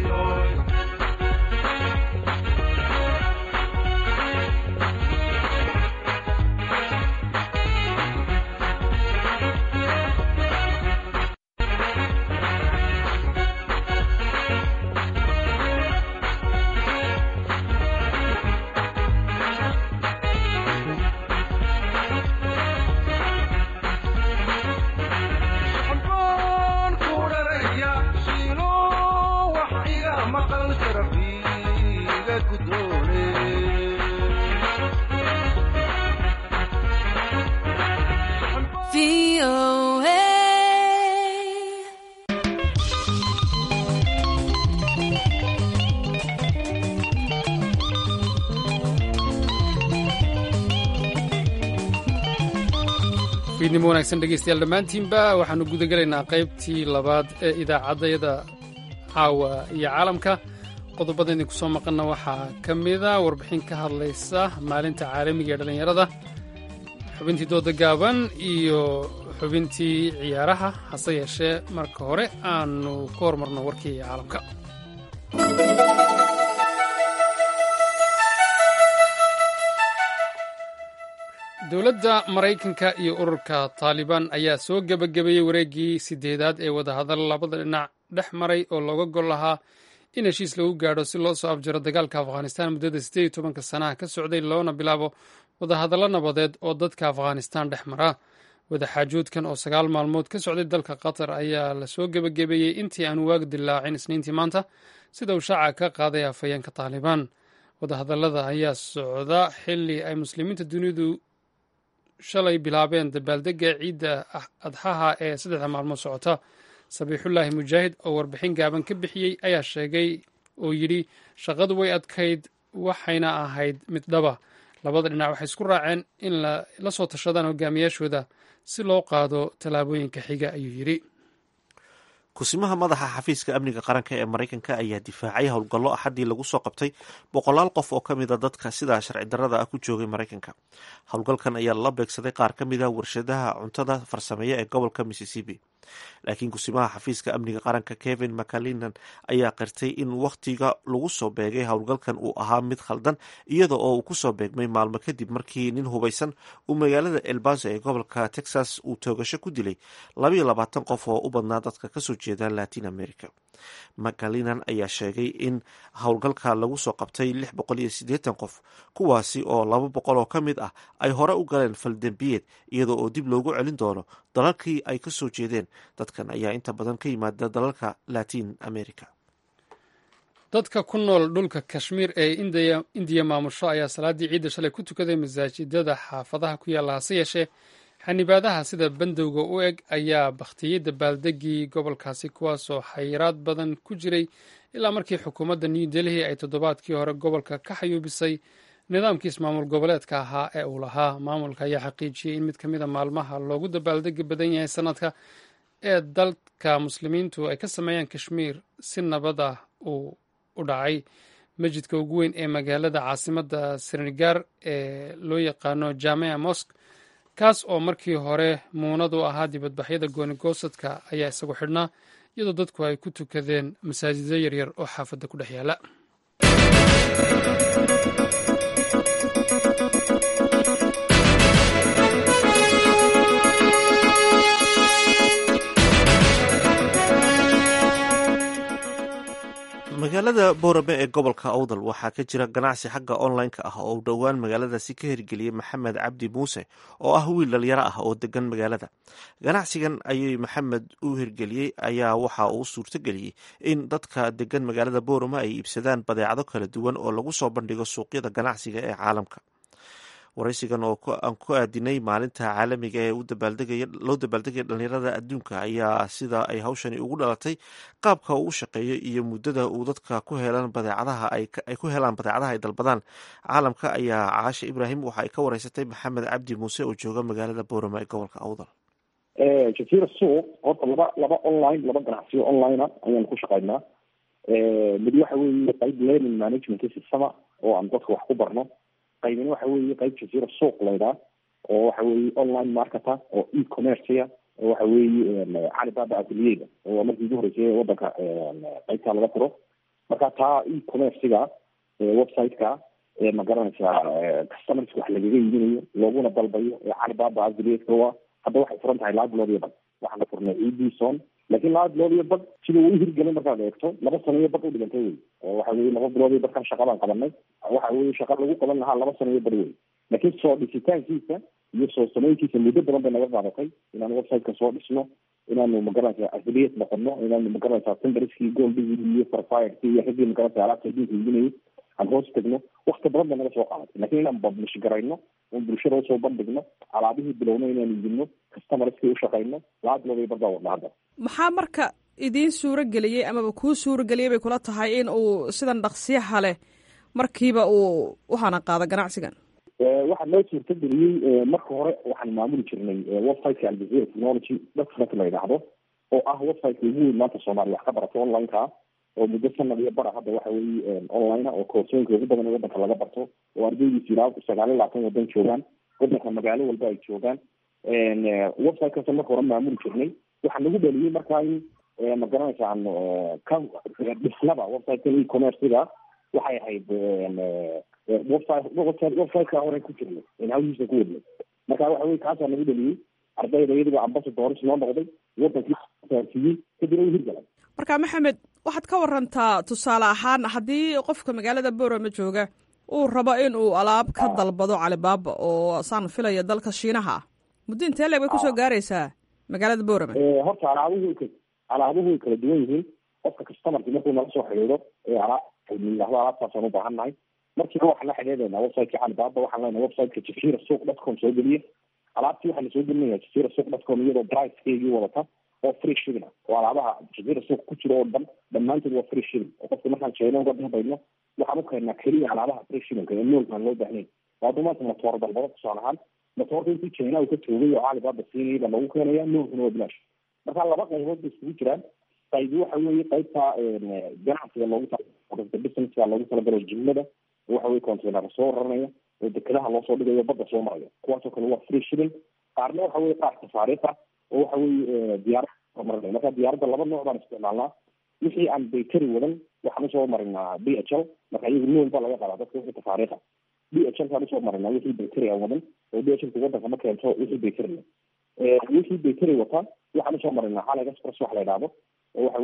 fiidnimo wanaagsan dhegeystayaal dhammaantiinba waxaanu gudagelaynaa qaybtii labaad ee idaacaddayada caawa iyo caalamka qodobada idinku soo maqanna waxaa ka mida warbixin ka hadlaysa maalinta caalamiga ee dhallinyarada xubintii dooda gaaban iyo xubintii ciyaaraha hase yeeshee marka hore aanu ku hormarno warkii caalamka dowladda maraykanka iyo ururka taalibaan ayaa soo gebagabeeyey wareeggii siddeedaad ee wadahadal labada dhinac dhex maray oo looga gol lahaa in heshiis lagu gaadho si loo soo afjaro dagaalka afghanistaan muddada siddeed iyo tobanka sanaha ka socday loona bilaabo wadahadallo nabadeed oo dadka afghanistaan dhex mara wadaxaajoodkan oo sagaal maalmood ka socday dalka qatar ayaa la soo gebagabeeyey intii aan waag dilaacin isniintii maanta sida uu shaaca ka qaaday afhayeenka taalibaan wadahadallada ayaa socda xilli ay muslimiinta dunidu shalay bilaabeen dabaaldega ciidda adxaha ee saddexda maalmood socota sabiixullaahi mujaahid oo warbixin gaaban ka bixiyey ayaa sheegay oo yidhi shaqadu way adkayd waxayna ahayd mid dhaba labada dhinac waxay isku raaceen in la soo tashadaan hogaamiyaashooda si loo qaado tallaabooyinka xiga ayuu yidhi kusimaha madaxa xafiiska amniga qaranka ee maraykanka ayaa difaacay howlgallo axaddii lagu soo qabtay boqolaal qof oo ka mid a dadka sidaa sharci darrada ah ku joogay maraykanka howlgalkan ayaa la beegsaday qaar ka mid a warshadaha cuntada farsameeya ee gobolka mississippi laakiin kusimaha xafiiska amniga qaranka kevin mccalinan ayaa qirtay in wakhtiga lagu soo beegay howlgalkan uu ahaa mid khaldan iyada oo uu kusoo beegmay maalmo kadib markii nin hubaysan uu magaalada elbaso ee gobolka texas uu toogasho ku dilay labaiyo labaatan qof oo u badnaa dadka kasoo jeeda latin america mccalinan ayaa sheegay in howlgalka lagu soo qabtay lix boqol iyo siddeetan qof kuwaasi oo laba boqol oo ka mid ah ay hore u galeen faldembiyeed iyada oo dib loogu celin doono dalalkii ay ka soo jeedeen dadkan ayaa inta badan ka yimaada dalalka latin america dadka ku nool dhulka kashmiir ee indiya maamusho ayaa salaaddii ciidda shalay ku tukaday masaajidada xaafadaha ku yaalla hase yeeshee xanibaadaha sida bandowga u eg ayaa bakhtiyey dabaaldegii gobolkaasi kuwaasoo xayiraad badan ku jiray ilaa markii xukuumadda new delhi ay toddobaadkii hore gobolka ka xayuubisay nidaamkii ismaamul goboleedka ahaa ee uu lahaa maamulka ayaa xaqiijiyey in mid ka mid a maalmaha loogu dabaaldegi badan yahay sanadka ee dalka muslimiintu ay ka sameeyaan kashmiir si nabad ah uu u dhacay masjidka ugu weyn ee magaalada caasimadda srinagar ee loo yaqaano jamia mosque kaas oo markii hore muunad u ahaa dibadbaxyada goonigoosadka ayaa isagu xidhnaa iyadoo dadku ay ku tukadeen masaajido yaryar oo xaafadda ku dhex yaala magaalada boorame ee gobolka awdal waxaa ka jira ganacsi xagga online-ka ah oo uu dhowaan magaaladaasi ka hirgeliyey maxamed cabdi muuse oo ah wiil dhalinyaro ah oo degan magaalada ganacsigan ayay maxamed u hirgeliyey ayaa waxa uu suurto geliyey in dadka degan magaalada boorame ay iibsadaan badeecado kala duwan oo lagu soo bandhigo suuqyada ganacsiga ee caalamka waraysigan oo aan ku aadinay maalinta caalamiga ee loo dabaaldegaya dhalinyarada adduunka ayaa sida ay hawshani ugu dhalatay qaabka uu u shaqeeyo iyo muddada uu dadka ku helaan badeecadaha ay ku helaan badeecadaha ay dalbadaan caalamka ayaa caasha ibraahim waxa ay ka wareysatay maxamed cabdi muuse oo jooga magaalada boorama ee gobolka awdal jasiira suuq horta laba laba online laba ganacsiyo online a ayaanu ku shaqaynaa mid waxa weeye qayb learning management systema oo aan dadka wax ku barno, qaybina waxa weeye qayb jasiira suuq laydhaa oo waxa weeye online marketer oo e-commercea oo waxa weeye Alibaba affiliate oo markii ugu horeysay wadanka qaybta laga furo. marka taa e-commercega website-ka ma garanaysaa customers wax lagaga iibinayo looguna dalbayo Alibaba affiliate waa hadda waxay furan tahay laba bilood iyo bad waxaan ka furnay Edison, laakiin laba bilood iyo bad sidii uu hirgelin markaad eegto laba sano iyo bad u dhigantay wey oo waxa weeye laba bilood iyo bad kan shaqadaan qabanay waxa weeye shaqa lagu qaban lahaa laba sano iyo bad wey, laakiin soo dhisitaankiisa iyo soo samayntiisa muddo badan bay naga qaadatay inaan website-ka soo dhisno, inaanu magaranaysaa affiliate noqono, inaanu magaranaysaa tenderskii goldigi iyo farfireki iyo raggii magaranaysaa alaabta idinka iibinayay aan hoos tagno. wakti badan bay naga soo qaadatay, laakiin inaan publish garayno oon bulshada usoo bandhigno alaabihii bilowno inaan iibino customerskii ushaqayno laba bilood iyo badbaa wadna hadda. maxaa marka idiin suuro geliyey amaba kuu suuro geliyey bay kula tahay in uu sidan dhaqsiyaha leh markiiba uu u hana qaado ganacsigan? waxaa noo suurta geliyey marka hore waxaan maamuli jirnay website-ka Aljazeera Technology dotnet la yidhaahdo oo ah website-ka ugu weyn maanta Soomaaliya wax ka barato online-ka oo muddo sanad iyo bara hadda waxa weeye online oo koorsooyinka ugu badan wadanka laga barto oo ardaydiisa ilaa sagaal iyo labaatan wadan joogaan, wadanka magaalo walba ay joogaan. website-kaas marka hore maamuli jirnay waxaa nagu dhaliyey markaa in ma garanaysaa ka dhisnaba website-ka e-commerce-ga waxay ahayd website-ka hore ku jirnay in hawshiisa ku wadnay. marka waxa weye kaasaa nagu dhaliyey ardayda iyadiba ambassadors noo noqday wadankii saarsiiyey kadibna u hirgalay. marka maxamed waxaad ka warantaa tusaale ahaan haddii qofka magaalada Boorama jooga uu rabo in uu alaab ka dalbado Alibaba oo saan filaya dalka Shiinaha ah, muddo intee leeg bay kusoo gaaraysaa magaalada Boorama? horta alaabuhu alaabuhu way kala duwan yihiin. qofka customerki markuu nala soo xiriiro alaabta alaabtaasaan u baahannahay markiiba waxaan la xidhiidhaynaa website-ka Alibaba, waxaan leenahay website-ka jasiira suuq dot com soo geliye alaabtii waxaa lasoo gelinayaa jasiira suuq dot com iyadoo pricekeygii wadata oo free shipping oo alaabaha jasiira suuq ku jira oo dhan dhammaantood waa free shipping oo qofka markaan sheegno uga dambayno waxaan u keenaa keliya alaabaha free shipping ee nool aan loo baahnayn. waadu maanta matoor dalbado tusaale ahaan matoorka intii China uu ka joogay oo Alibaba siinayay baa lagu keenaya noolkuna waa bilaash. marka laba qaybood bay isugu jiraan. qayb waxa weeye qaybta ganacsiga loogu talagalay businesska loogu talagalay jimlada waxa weeye container soo raranaya oo dekedaha loo soo dhigayo badda soo maraya kuwaasoo kale waa free shipping. qaarna waxa weeye qaar tafaariiqa oo waxa weeye diyaarad marnay. marka diyaaradda laba nooc baan isticmaalnaa. wixii aan baytari wadan waxaan usoo marinaa D H L, marka iyagu nool baa laga qaadaa dadka wixii tafaariiqa. D H L kaan usoo marinaa wixii baytari aan wadan oo D H L wadanka ma keento wixii baytari wixii baytari wata waxaan usoo marinaa Haliga Express wax la yidhaahdo oo waxa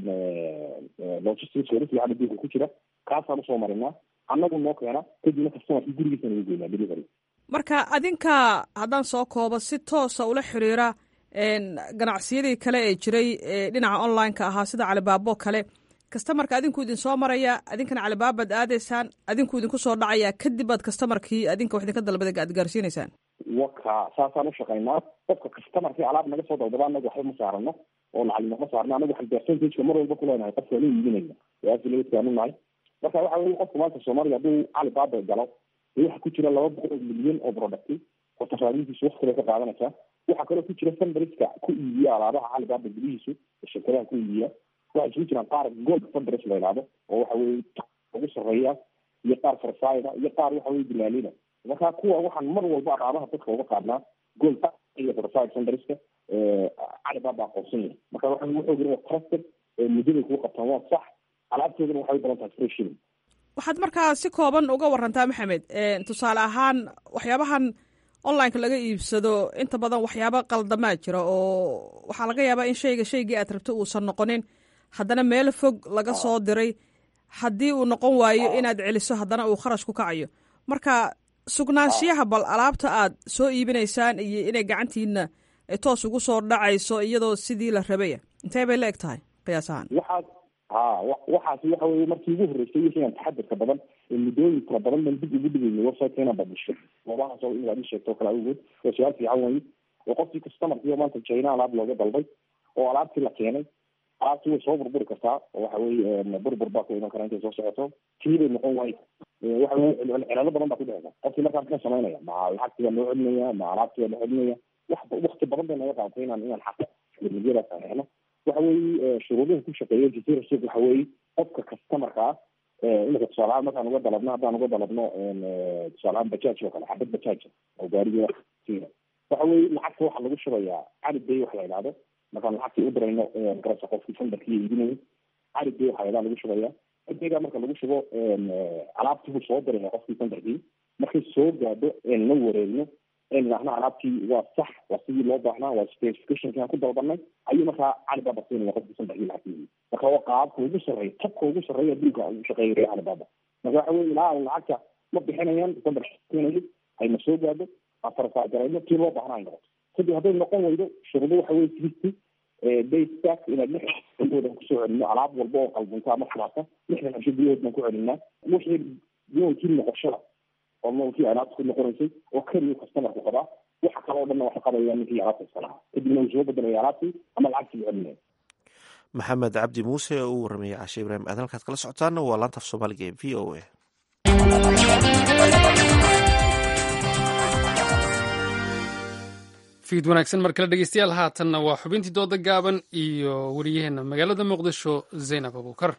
weeye logistics service waxaa adduunka ku jira kaasaan usoo marinaa annagu noo keena kadibna customerki gurigiisa nagu geynaa delivery. marka adinka haddaan soo koobo si toosa ula xiriira ganacsiyadii kale ee jiray ee dhinaca online-ka ahaa sida Alibaba kale, customerka adinku idin soo maraya, adinkana Alibabad aadaysaan, adinku idinku soo dhacaya kadib aad customerkii adinka wax idinka dalbaday aad gaarsiinaysaan. waka saasaan u shaqaynaa. qofka customerkii alaab naga soo dalbada anagu waxba ma saarano oo lacag nama saarno, anagu waxaan percentage-ka mar walba kuleenahay qofka la iibinayna ee affiliate-kaanu nahay. marka waxa weeye qofka maanta Soomaaliya hadduu Alibaba galo waxa ku jira laba boqol milyan oo product oo tafaariiqdiisu waqti bay ka qaadanaysaa. waxaa kaloo ku jira fundraiska ku iibiya alaabaha Alibaba gudihiisu shirkadaha ku iibiya waxaa isugu jiraan qaar gold fundraise la yidhaahdo oo waxa weeye ugu sarreeya iyo qaar farsaayda iyo qaar waxa weeye dilaalida. marka kuwa waxaan mar walba alaabaha dadka uga qaadnaa gold iyo farsaayda fundraiska Alibaba aqoonsanaya. marka waxaan wuxuu jira trusted muddada kugu qabtaan waa sax alaabtoodana waxay badan tahay free shipping. waxaad markaa si kooban uga warantaa maxamed tusaale ahaan waxyaabahan online-ka laga iibsado inta badan waxyaaba qaldamaa jira oo waxaa laga yaabaa in shayga shaygii aad rabto uusan noqonin, haddana meel fog laga soo diray, haddii uu noqon waayo inaad celiso haddana uu kharash ku kacayo. marka sugnaanshiyaha bal alaabta aad soo iibinaysaan iyo inay gacantiina ay toos ugu soo dhacayso iyadoo sidii la rabaya intee bay la eg tahay qiyaas ahaan? waxaad ha waxaasi waxa weeye markii ugu horreysay wixii aan taxadirka badan ee muddooyin kala badan baan dib ugu dhigaynay website-ka inaan badisho goobahaas oo inaad ii sheegto kala awgeed oo su-aal fiican weeye oo qofkii customerkii oo maanta China alaab looga dalbay oo alaabtii la keenay alaabtii way soo burburi kartaa oo waxa weeye burbur baa ku iman kara intay soo socoto tii bay noqon waayo waxa weeye cilado badan baa ku dhacda qofkii markaas ka samaynaya ma lacagtii baa loo celinaya ma alaabtii baa loo celinaya wax waqti badan bay naga qaadatay inaan inaan xaq midnimada saarno waxa weeye shuruudaha ku shaqeeya jasiira suuq waxa weeye qofka customerka ah imika tusaalahaan markaan uga dalabno haddaan uga dalabno tusaalahaan bajaaj oo kale xabad bajaaj oo gaariga waxa weeye lacagta waxaa lagu shubayaa cali bay wax la yidhahdo markaan lacagtii u dirayno garasa qofkii sandarkii iibinayo cali bay waxa la yidhahdo lagu shubayaa adiga marka lagu shubo alaabtii buu soo diraya qofkii sandarkii markay soo gaadho la wareegno idhaahna alaabtii waa sax waa sidii loo baahnaa waa specificationki aan ku dalbanay ayuu markaa calibaba siinaya qofkii sandarkii lacagtii marka waa qaabka ugu sarreeya tabka ugu sarreeya adduunka ugu shaqeeya calibaba marka waxa weye ilaa lacagta ma bixinayaan sandarkiinayo hayna soo gaadho afarsagarayno tii loo baahnaa ay noqoto kadib hadday noqon weydo shuruudo waxa weye sixty daystack inaad lixdoodan kusoo celino alaab walba oo qalbunta ama xalaasa lixdan cisho gudahood baan ku celinaa wixii yoonkii noqoshada oo noonkii alaabta ku noqonaysay oo keliya customerku qabaa waxa kale oo dhanna waxa qabaya ninkii alaabta iskalaha kadibna uu soo bedelaya alaabtii ama lacagtii celinaya maxamed cabdi muuse oo u warramayay cashe ibraahim aad halkaad kala socotaana waa laanta af soomaaliga ee v o a fiid wanaagsan mar kale dhegeystayaal haatanna waa xubintii dooda gaaban iyo wariyaheenna magaalada muqdisho zaynab abuukar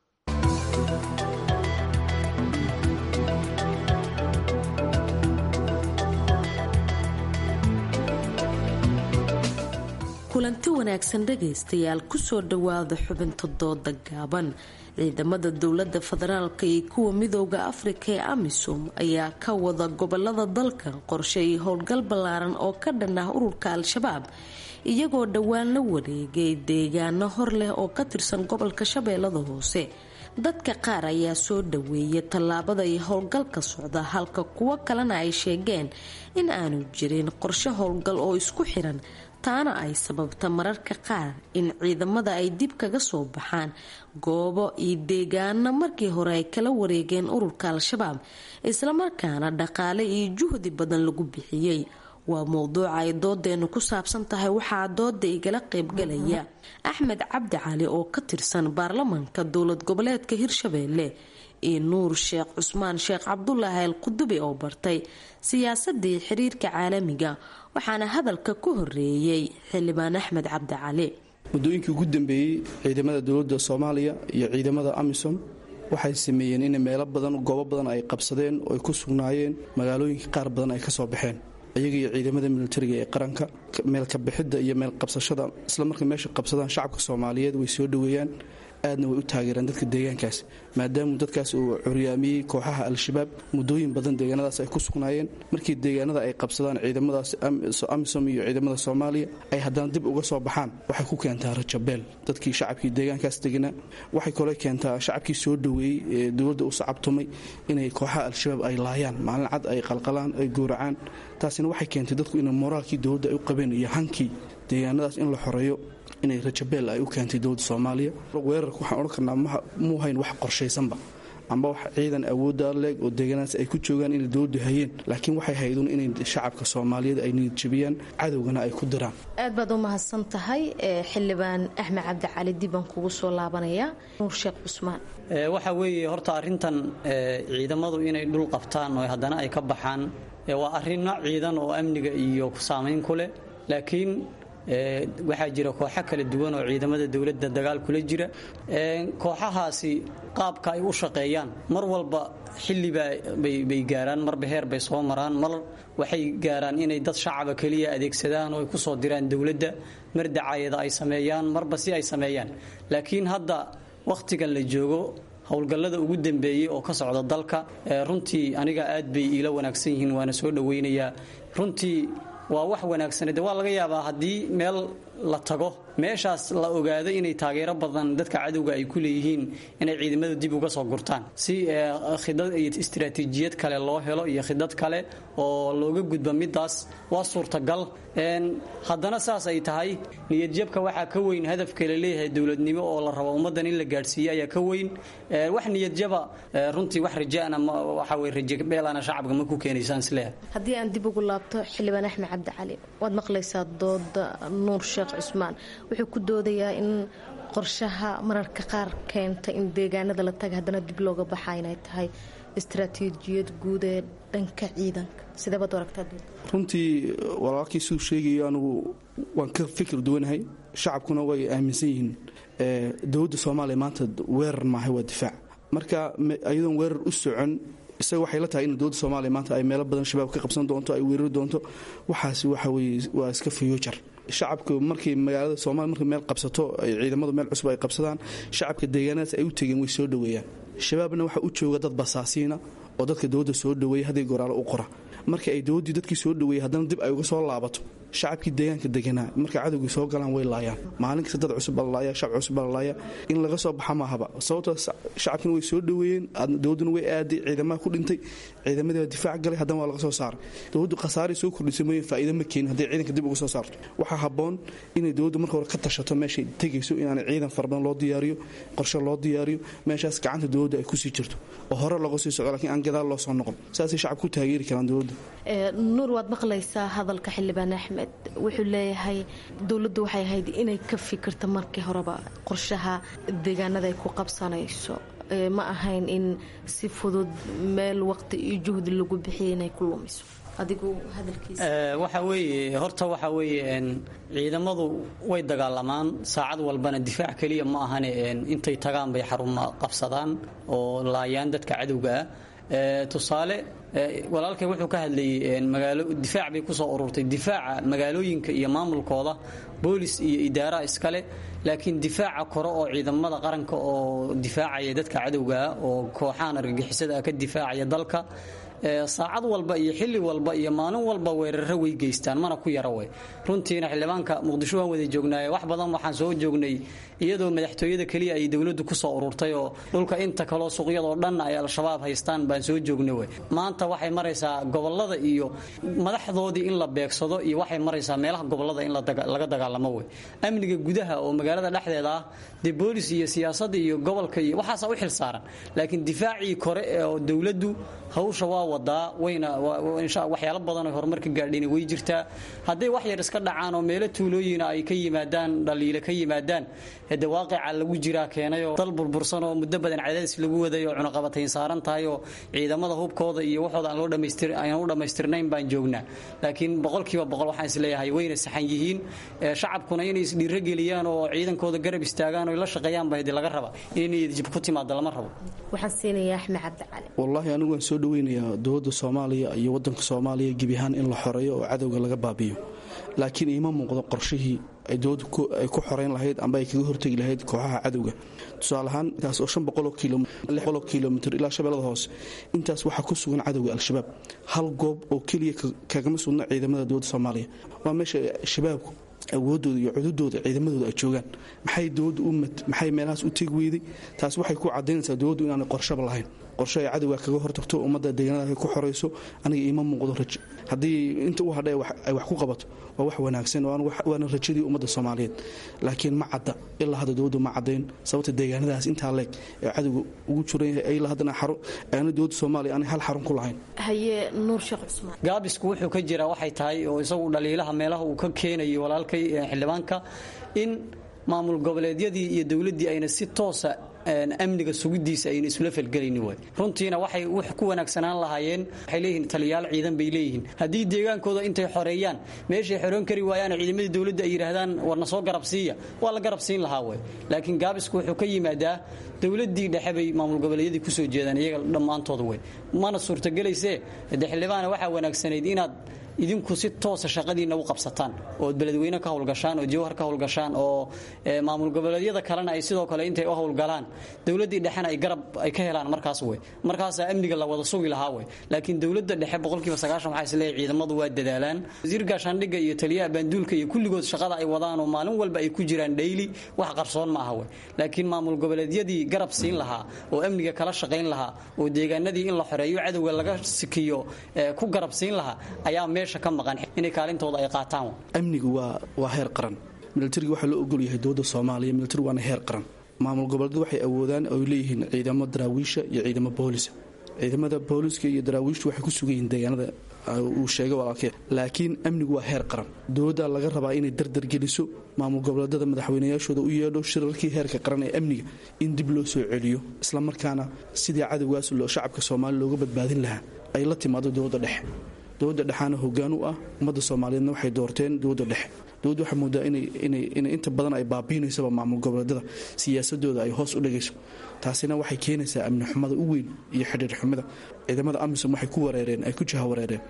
kulanti wanaagsan dhegaystayaal kusoo dhowaada xubinta dooda gaaban ciidamada dowlada federaalka iyo kuwa midooda afrika ee amisom ayaa ka wada gobolada dalka qorshe iyo howlgal ballaaran oo ka dhan ah ururka al-shabaab iyagoo dhowaan la wareegay deegaano hor leh oo ka tirsan gobolka shabeellada hoose dadka qaar ayaa soo dhaweeyay tallaabada iyo howlgalka socda halka kuwo kalena ay sheegeen in aanu jirin qorshe howlgal oo isku xiran taana ay sababta mararka qaar in ciidamada ay dib kaga soo baxaan goobo iyo deegaano markii hore ay kala wareegeen ururka al-shabaab islamarkaana dhaqaale iyo juhdi badan lagu bixiyey waa mowduuca ay doodeenu ku saabsan tahay waxaa dooda igala qaybgalaya axmed cabdi cali oo ka tirsan baarlamaanka dowlad goboleedka hirshabeelle iyo nuur sheekh cusmaan sheekh cabdulaahi al qudubi oo bartay siyaasadii xiriirka caalamiga waxaana hadalka ku horeeyey xildhibaan axmed cabdi cali muddooyinkii ugu dambeeyey ciidamada dowladda soomaaliya iyo ciidamada amisom waxay sameeyeen in meelo badan goobo badan ay qabsadeen oo ay ku sugnaayeen magaalooyinka qaar badan ay kasoo baxeen iyaga iyo ciidamada militariga ee qaranka meel ka bixidda iyo meel qabsashada isla markay meesha qabsadaan shacabka soomaaliyeed way soo dhoweeyaan aadna way u taageeraan dadka deegaankaas maadaama dadkaas uu curyaamiyey kooxaha al-shabaab muddooyin badan deegaanadaas ay ku sugnaayeen markii deegaanada ay qabsadaan ciidamadaas amisom iyo ciidamada soomaaliya ay haddana dib uga soo baxaan waxay ku keentaa rajabeel dadkii shacabkii deegaankaas deganaa waxay kaloo keentaa shacabkii soo dhoweeyey ee dowladda u sacabtumay inay kooxaha al-shabaab ay laayaan maalin cad ay qalqalaan ay gowracaan taasina waxay keentay dadku inay moraalkii dowladda ay u qabeen iyo hankii deegaanadaas in la xoreeyo inay rajabeel ay u keentay dowladda soomaaliya weerarka waxaan odhan karnaa muu hayn wax qorshaysanba amba wax ciidan awoodda leeg oo deegaanaas ay ku joogaan inay dowladdu hayeen laakiin waxay haydun inay shacabka soomaaliyeed ay niyad jabiyaan cadowgana ay ku diraan aad baad u mahadsan tahay xildhibaan axmed cabdi cali diban kugu soo laabanaya nuur sheekh cusmaan waxa weeye horta arrintan ciidamadu inay dhul qabtaan oo haddana ay ka baxaan waa arrin nooc ciidan oo amniga iyo saamayn ku leh laakiin waxaa jira kooxo kala duwan oo ciidamada dowladda dagaal kula jira kooxahaasi qaabka ay u shaqeeyaan mar walba xillibay gaaraan marba heer bay soo maraan mar waxay gaaraan inay dad shacaba keliya adeegsadaan oo ay ku soo diraan dowladda mar dacayada ay sameeyaan marba si ay sameeyaan laakiin hadda wakhtigan la joogo howlgallada ugu dambeeyey oo ka socda dalka runtii aniga aad bay iila wanaagsan yihiin waana soo dhowaynayaa runtii waa wax wanaagsan de waa laga yaabaa haddii meel la tago meeshaas la ogaado inay taageero badan dadka cadowga ay ku leeyihiin inay ciidamadu dib uga soo gurtaan si khidad iyo istiraatiijiyad kale loo helo iyo khidad kale oo looga gudbo midaas waa suurtagal haddana saas ay tahay niyadjabka waxaa ka weyn hadafka la leeyahay dowladnimo oo la rabo ummaddan in la gaadhsiiyo ayaa ka weyn wax niyadjaba runtii wax rajaana waxa wey rajabeelana shacabka ma ku keenaysaan isleeyahay haddii aan dib ugu laabto xildhibaan axmed cabdi cali waad maqlaysaa dooda nuur sheekh cusmaan wuxuu ku doodayaa in qorshaha mararka qaar keenta in deegaanada la taga haddana dib looga baxa inay tahay istaraatiijiyad guud ee dhanka ciidanka sideebaad aragtaa? runtii walaalkii siduu sheegayo anigu waan ka fikir duwanahay, shacabkuna way aaminsan yihiin dowladda soomaaliya maanta weerar maahay, waa difaac. marka ayadoon weerar u socon isaga waxay la tahay in dowladda soomaaliya maanta ay meelo badan shabaab ka qabsan doonto, ay weerari doonto. waxaasi waxa weye waa iska fayoojar. shacabka markay magaalada soomaaliya markay meel qabsato, ay ciidamadu meel cusub ay qabsadaan, shacabka deegaanadaas ay u tegeen way soo dhoweeyaan. shabaabna waxaa u jooga dad basaasiina oo dadka dowladda soo dhoweeya haddii goraalo u qora. marka ay dowladdii dadkii soo dhoweeyey haddana dib ay uga soo laabato, shacabkii deegaanka deganaa markay cadowgii soo galaan way laayaan. maalin kasta dad cusub baa la laaya, shacab cusub baa la laaya. in laga soo baxa maahaba, sababtoo shacabkina way soo dhoweeyeen, dowladduna way aaday, ciidamaha ku dhintay, ciidamadii waa difaac galay, haddana waa laga soo saaray. dowladdu khasaaray soo kordhisay mooyeen faa'iido ma keenin haddii ciidanka dib uga soo saarto. waxaa habboon inay dowladdu marka hore ka tashato meeshay tegayso, inaanay ciidan fara badan loo diyaariyo, qorshe loo diyaariyo, meeshaas gacanta dowladda ay kusii jirto oo hore looga sii socdo, laakiin aan gadaal loo soo noqon. saasay shacabku ku taageeri karaan dowladda. nuur, waad maqlaysaa hadalka xildhibaan axmed. wuxuu leeyahay dowladdu waxay ahayd inay ka fikirto markii horeba qorshaha deegaanada ay ku qabsanayso, ma ahayn in si fudud meel waqti iyo juhdi lagu bixiyay inay ku lumiso. adigu hadalkiisa waxa weeye horta waxa weeye ciidamadu way dagaalamaan saacad walbana difaac kaliya ma ahane intay tagaan bay xarumo qabsadaan oo laayaan dadka cadowga ah. tusaale walaalkay wuxuu ka hadlayay magaalo difaac bay ku soo ururtay. difaaca magaalooyinka iyo maamulkooda boolis iyo idaara iskale, laakiin difaaca kore oo ciidamada qaranka oo difaacaya dadka cadowga ah oo kooxahan argagixisada ka difaacaya dalka saacad walba iyo xilli walba iyo maalin walba weeraro way geystaan, mana ku yara way. runtiina xildhibaanka muqdisho waan wada joognay, wax badan waxaan soo joognay iyadoo madaxtooyada kaliya ay dowladdu ku soo ururtay oo dhulka inta kale suuqyada oo dhan ay al-shabaab haystaan baan soo joognay way. maanta waxay maraysaa gobolada iyo madaxdoodii in la beegsado, iyo waxay maraysaa meelaha gobolada in laga dagaalamo way. amniga gudaha oo magaalada dhexdeeda ah dee boolis iyo siyaasad iyo gobolka iyo waxaas u xil saaran, laakiin difaacii kore oo dowladdu hawsha waa wadaa wayna insha waxyaalo badan oo horumarka gaadhina way jirtaa. haddii wax yar iska dhacaan oo meelo tuulooyina ay ka yimaadaan, dhaliile ka yimaadaan, hada waaqica lagu jiraa keenay oo dal burbursan oo muddo badan cadaadis lagu waday oo cunaqabatayn saaran tahay oo ciidamada hubkooda iyo waxooda aan loo dhameystir aan u dhameystirnayn baan joognaa. laakiin boqolkiiba boqol waxaan is leeyahay wayna saxan yihiin. shacabkuna inay is dhiiro geliyaan oo ciidankooda garab istaagaan oo la shaqeeyaan baa la raba, inay dib ku timaado lama rabo. waxaan siinayaa Axmed Cabdi Cali. wallahi anigu waan soo dhaweynayaa dowladda Soomaaliya iyo wadanka Soomaaliya gebi ahaan in la xoreeyo oo cadowga laga baabiyo, laakiin ima muuqdo qorshihii ay dowladdu ay ku xoreyn lahayd amba ay kaga hortagi lahayd kooxaha cadowga. tusaale ahaan intaas oo shan boqol oo kiiloomitir ilaa shabeellada hoose, intaas waxaa ku sugan cadowga al-shabaab. hal goob oo keliya kagama sugna ciidamada dowladda Soomaaliya, waa meesha shabaabku awoodooda iyo cududooda ciidamadooda ay joogaan. maxay dowladdu u maxay meelahaas u tegi weyday? taas waxay ku cadaynaysaa dowladdu inaanay qorshaba lahayn, qorshe ay cadowga kaga hortagto ummadda deegaanada ku xoreyso. aniga ima muuqdo rajo. haddii inta u hadhay ay wax ku qabato waa wax wanaagsan, waana rajadii ummadda Soomaaliyeed. laakiin ma cadda ilaa hadda dowladdu ma cadayn sababta deegaanadaas intaa leeg ee cadowga ugu jiran yahay ilaa haddana xarun aana dowladda Soomaaliya aanay hal xarun ku lahayn. haye nuur sheekh cusmaan, gaabisku wuxuu ka jiraa waxay tahay oo isagu dhaliilaha meelaha uu ka keenayo walaalkay xildhibaanka in maamul goboleedyadii iyo dowladdii ayna si toosa amniga sugidiisa ayna isula falgelayni way. runtiina waxay wax ku wanaagsanaan lahaayeen, waxay leeyihiin taliyaal ciidan bay leeyihiin. haddii deegaankooda intay xoreeyaan meeshay xoreyn kari waayaan ciidamadii dowladda ay yiraahdaan warna soo garab siiya, waa la garab siin lahaa way. laakiin gaabisku wuxuu ka yimaadaa dowladdii dhexe bay maamul goboleedyadii ku soo jeedaan iyaga dhammaantooda way. mana suurtagelaysee xildhibaana waxaa wanaagsanayd inaad idinku si toosa shaqadiina u qabsataan oo beledweyne ka howlgashaan oo jawhar ka howlgashaan oo maamul goboleedyada kalena ay sidoo kale intay u howlgalaan dowladii dhexena ay garab ay ka helaan markaas way. markaas amniga la wada sugi lahaa way. laakiin dowladda dhexe boqolkiiba sagaashan waxay isleeyahay ciidamadu waa dadaalaan. wasiir gaashaandhigga iyo taliyaha banduulka iyo kulligood shaqada ay wadaan oo maalin walba ay ku jiraan daily, wax qarsoon ma aha way. laakiin maamul goboleedyadii garab siin lahaa oo amniga kala shaqayn lahaa oo deegaanadii in la xoreeyo cadowga laga sikiyo ku garab siin lahaa ayaa meesha ka maqan inay kaalintooda ay qaataan. amnigu waa waa heer qaran. militariga waxa loo ogol yahay dowladda Soomaaliya, militarigu waa heer qaran. maamul goboleedyadu waxay awoodaan oo leeyihiin ciidamo daraawiisha iyo ciidamo booliska. ciidamada booliska iyo daraawiishtu waxay ku sugan yihiin deegaanada uu sheegay walaalkee laakiin amnigu waa heer qaran dowladda laga rabaa inay dardargeliso maamul goboleedyada madaxweynayaashooda u yeedho shirarkii heerka qaran ee amniga in dib loo soo celiyo islamarkaana sidii cadowgaas loo shacabka soomaaliya looga badbaadin lahaa ay la timaado dowladda dhexe dowladda dhexaana hoggaan u ah ummadda soomaaliyeedna waxay doorteen dowladda dhexe dowladda waxaa moodaa inay inta badan ay baabiinaysaba maamul goboleedyada siyaasadooda ay hoos u dhagayso taasina waxay keenaysaa amni xumada u weyn iyo xidhiir xumada ciidamada amisom waxay ku wareereen ay ku jaha wareereen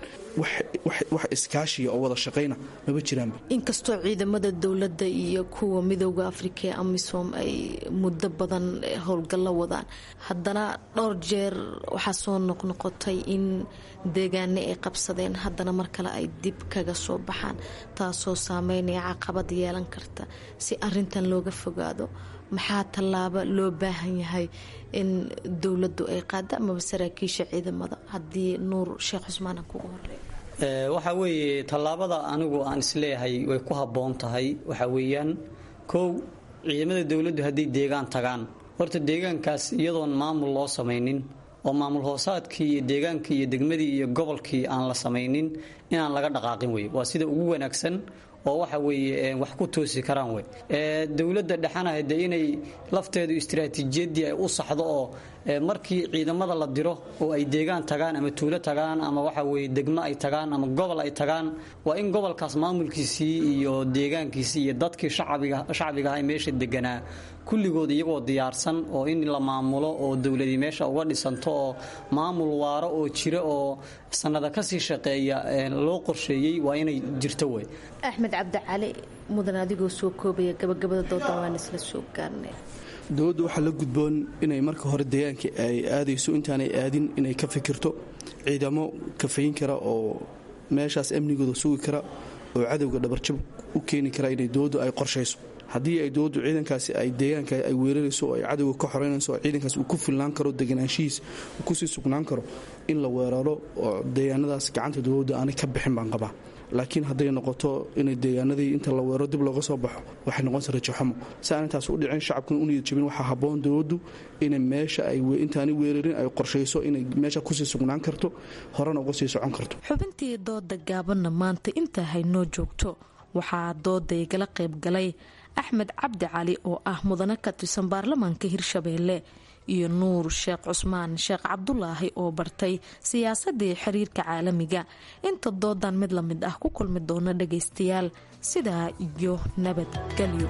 wax iskaashiya oo wada shaqayna maba jiraanba inkastoo ciidamada dowladda iyo kuwa midooda afrika ee amisom ay muddo badan howlgallo wadaan haddana dhowr jeer waxaa soo noqnoqotay in deegaane ay qabsadeen haddana mar kale ay dib kaga soo baxaan taasoo saameynaya caqabad yeelan karta si arintan looga fogaado maxaa tallaabo loo baahan yahay in dowladdu ay qaada amaba saraakiisha ciidamada haddii nuur sheekh cusmaan aan kugu horeeyo waxaa weeye tallaabada anigu aan isleeyahay way ku habboon tahay waxaa weeyaan kow ciidamada dowladdu hadday deegaan tagaan horta deegaankaas iyadoon maamul loo samaynin oo maamul hoosaadkii iyo deegaankii iyo degmadii iyo gobolkii aan la samaynin inaan laga dhaqaaqin wey waa sida ugu wanaagsan oo waxa weeye wax ku toosi karaan wey dowladda dhexana hadee inay lafteedu istiraatiijiyadii ay u saxdo oo markii ciidamada la diro oo ay deegaan tagaan ama tuulo tagaan ama waxa weeye degmo ay tagaan ama gobol ay tagaan waa in gobolkaas maamulkiisii iyo deegaankiisii iyo dadkii shacbiga shacbiga ah meesha deganaa kulligood iyagoo diyaarsan oo in la maamulo oo dowladii meesha uga dhisanto oo maamul waaro oo jira oo sanada kasii shaqeeya loo qorsheeyey waa inay jirto wey axmed cabdicali mudan adigoo soo koobaya gabagabada doodan waan isla soo gaarnay dowladda waxaa la gudboon inay marka hore deegaanka ay aadayso intaanay aadin inay ka fikirto ciidamo kafayn kara oo meeshaas amnigooda sugi kara oo cadowga dhabarjab u keeni kara inay dowladdu ay qorshayso haddii ay dowladdu ciidankaasi ay deegaanka ay weerarayso oo ay cadowga ka xoreynayso oo ciidankaas uu ku filnaan karo deganaanshihiis uu kusii sugnaan karo in la weeraro oo deegaanadaas gacanta dowladda aanay ka bixin baan qabaa laakiin hadday noqoto inay deegaanadii inta la weeraro dib looga soo baxo waxay noqonaysa rajaxumo si aan intaas u dhicin shacabkuna u niyad jabin waxaa habboon dowladdu inay meesha ay intaanay weerarin ay qorshayso inay meesha kusii sugnaan karto horena uga sii socon karto xubintii dooda gaabanna maanta intaa haynoo joogto waxaa dooda igala qayb galay axmed cabdi cali oo ah mudane ka tirsan baarlamaanka hirshabeelle iyo nuur sheekh cusmaan sheekh cabdulaahi oo bartay siyaasadii xiriirka caalamiga inta doodan mid lamid ah ku kulmi doona dhagaystayaal sidaa iyo nabadgelyo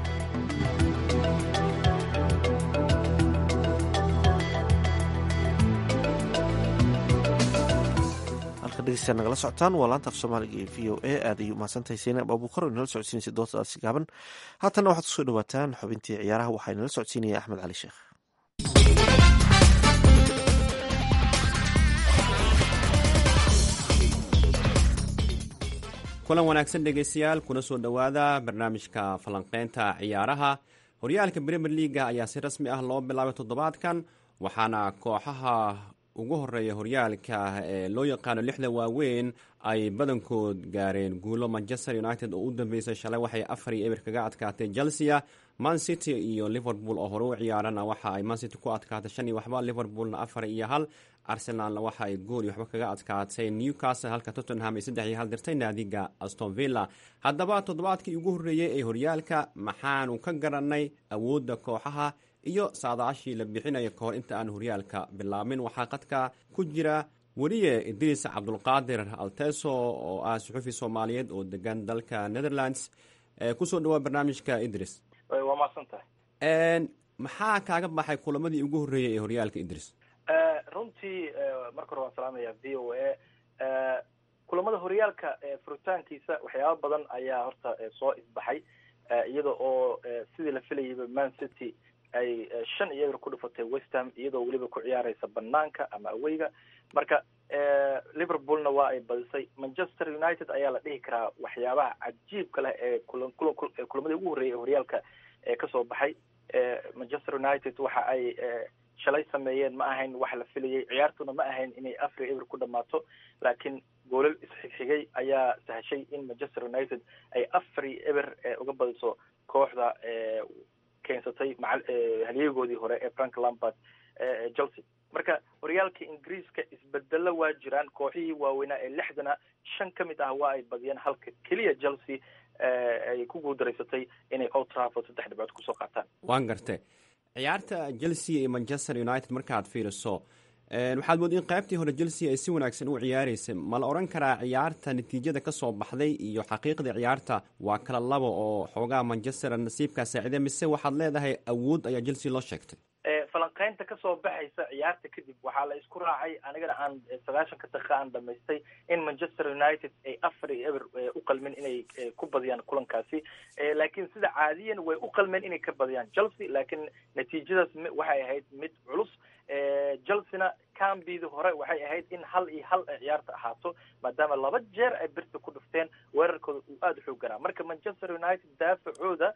dhegeystayaal nagala socotaan waa laanta af soomaaliga ee v o a aad ayuu mahadsantahay seenab abuukar oo inala socodsiinaysa doodadaasi gaaban haatanna waxaad kusoo dhawaataan xubintii ciyaaraha waxaa inala socodsiinaya axmed cali sheekh kulan wanaagsan dhegeystayaal kuna soo dhowaada barnaamijka falanqeynta ciyaaraha horyaalka premier leaga ayaa si rasmi ah loo bilaabay toddobaadkan waxaana kooxaha ugu horeeya horyaalka ee loo yaqaano lixda waaweyn ay badankood gaareen guulo. Manchester United oo u dambeysay shalay waxay afar iyo eber kaga adkaatay Chelsea. Man City iyo Liverpool oo hore u ciyaarana waxa ay Man City ku adkaatay shan iyo waxba, Liverpoolna afar iyo hal. Arsenalna waxa ay gool iyo waxba kaga adkaatay Newcastle, halka Tottenham ay saddex iyo hal dirtay naadiga Aston Villa. haddaba toddobaadkii ugu horreeyey ee horyaalka maxaanu ka garanay awoodda kooxaha iyo saadaashii la bixinaya kahor inta aan horyaalka bilaabin. waxaa qadka ku jira weliye idriis cabdulqaadir alteso oo ah suxufi soomaaliyeed oo degan dalka Netherlands. kusoo dhawaa barnaamijka idris. waa mahadsantahay. maxaa kaaga baxay kulamadii ugu horreeyey ee horyaalka idris? runtii marka hore waan salaamaya v o a. kulamada horyaalka furitaankiisa waxyaaba badan ayaa horta soo isbaxay iyada oo sidii la filayayba Man City ay shan iyo eber ku dhufatay West Ham iyadoo weliba ku ciyaaraysa banaanka ama aweyga. marka Liverpoolna waa ay badisay. Manchester United ayaa la dhihi karaa waxyaabaha cajiibka leh ee kulamadii ugu horreeyay ee horyaalka ee kasoo baxay. Manchester United waxa ay shalay sameeyeen ma ahayn wax la filayay, ciyaartuna ma ahayn inay afar eber ku dhamaato, laakiin goolal isxigxigay ayaa sahashay in Manchester United ay afar eber uga badiso kooxda keensatay halyeegoodii hore ee Frank Lampard chelsea marka horyaalka ingiriiska isbedelo waa jiraan kooxihii waaweynaa ee lixdana shan ka mid ah waa ay badiyeen halka keliya chelsea ay ku guuldareysatay inay Old Trafford saddex dhibcood kusoo qaataan. waan gartay ciyaarta Chelsea iyo Manchester United markaad fiiriso waxaad mooddaa in qaybtii hore Chelsea ay si wanaagsan u ciyaaraysay ma la oran karaa ciyaarta natiijada ka soo baxday iyo xaqiiqda ciyaarta waa kala labo oo xoogaa Manchester nasiibka saaciday mise waxaad leedahay awood ayaa Chelsea loo sheegtay falanqaynta ka soo baxaysa ciyaarta kadib waxaa la isku raacay anigana aan sagaashanka daqiiqa aan dhamaystay in Manchester United ay afar iyo eber u qalmeen inay ku badiyaan kulankaasi laakiin sida caadiyan way u qalmeen inay ka badiyaan Chelsea laakiin natiijadaas waxay ahayd mid culus Chelsea-na kambiidi hore waxay ahayd in hal iyo hal ay ciyaarta ahaato maadaama laba jeer ay birta ku dhufteen weerarkooda uu aada u xoog garaa marka Manchester United daafacooda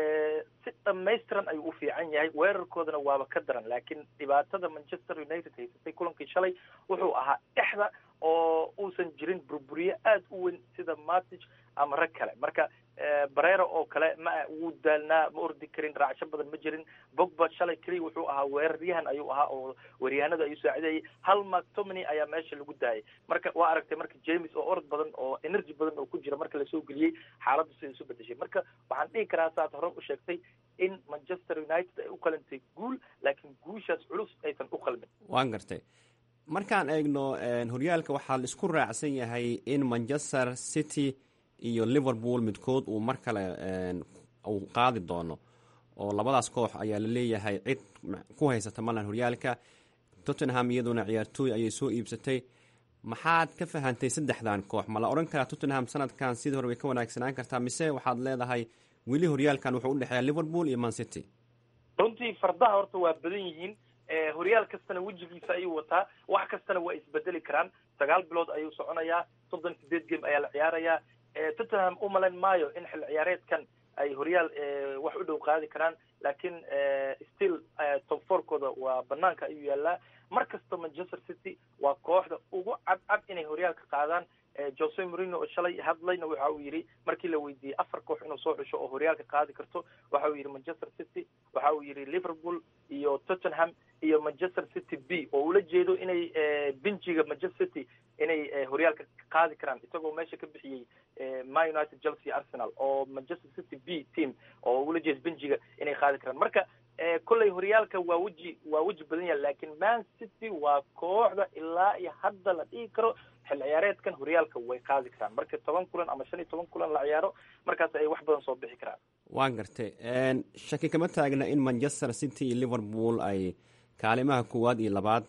si dhammaystiran ayuu u fiican yahay weerarkoodana waaba ka daran laakiin dhibaatada Manchester United haysatay kulankii shalay wuxuu ahaa dhexda oo uusan jirin burburiye aada u weyn sida Matic ama rag kale marka Barreira oo kale ma uu daalnaa ma ordi karin raacsho badan ma jirin Pogba shalay kaliya wuxuu ahaa weeraryahan ayuu ahaa oo weeraryahanada ayuu saacidayay hal McTominay ayaa meesha lagu daayay marka waa aragtay marka James oo orod badan oo energy badan oo ku jira marka la soo geliyay xaaladdu si isu bedeshay marka waxaan dhihi karaa saad hore u sheegtay in Manchester United ay u qalantay guul laakiin guushaas culus aysan u qalmin waan gartay markaan eegno horyaalka waxaa la isku raacsan yahay in Manchester City iyo Liverpool midkood uu mar kale uu qaadi doono oo labadaas koox ayaa la leeyahay cid ku haysata malan horyaalka Tottenham iyaduna ciyaartooy ayay soo iibsatay maxaad ka fahantay saddexdan koox ma la oran karaa Tottenham sanadkan sidii hore way ka wanaagsanaan kartaa mise waxaad leedahay weli horyaalkan wuxuu u dhexeeyaa Liverpool iyo Man City runtii fardaha horta waa badan yihiin horyaal kastana wejigiisa ayuu wataa wax kastana waa isbedeli karaan sagaal bilood ayuu soconayaa soddon iyo sideed game ayaa la ciyaarayaa Tottenham u malayn maayo in xil ciyaareedkan ay horyaal wax u dhow qaadi karaan laakiin still top four kooda waa banaanka ayuu yaalaa markasta Manchester City waa kooxda ugu cadcad inay horyaalka qaadaan Jose Mourinho oo shalay hadlayna waxa uu yiri markii la weydiiyay afar koox inuu soo xusho oo horyaalka qaadi karto waxa uu yiri Manchester City waxa uu yiri Liverpool iyo Tottenham iyo Manchester City B oo ula jeedo inay benchiga Manchester City inay horyaalka qaadi karaan isagoo meesha ka bixiyay Man United Chelsea Arsenal oo Manchester City B team oo ula jeedo benchiga inay qaadi karaan marka kullay horyaalka waa waji waa waji badan yahay laakiin Man City waa kooxda ilaa iyo hadda la dhigi karo xil ciyaareedkan horyaalka way qaadi karaan marka toban kulan ama shan iyo toban kulan la ciyaaro markaas ay wax badan soo bixi karaan waan gartay shaki kama taagna in Manchester City iyo Liverpool ay kaalimaha koowaad iyo labaad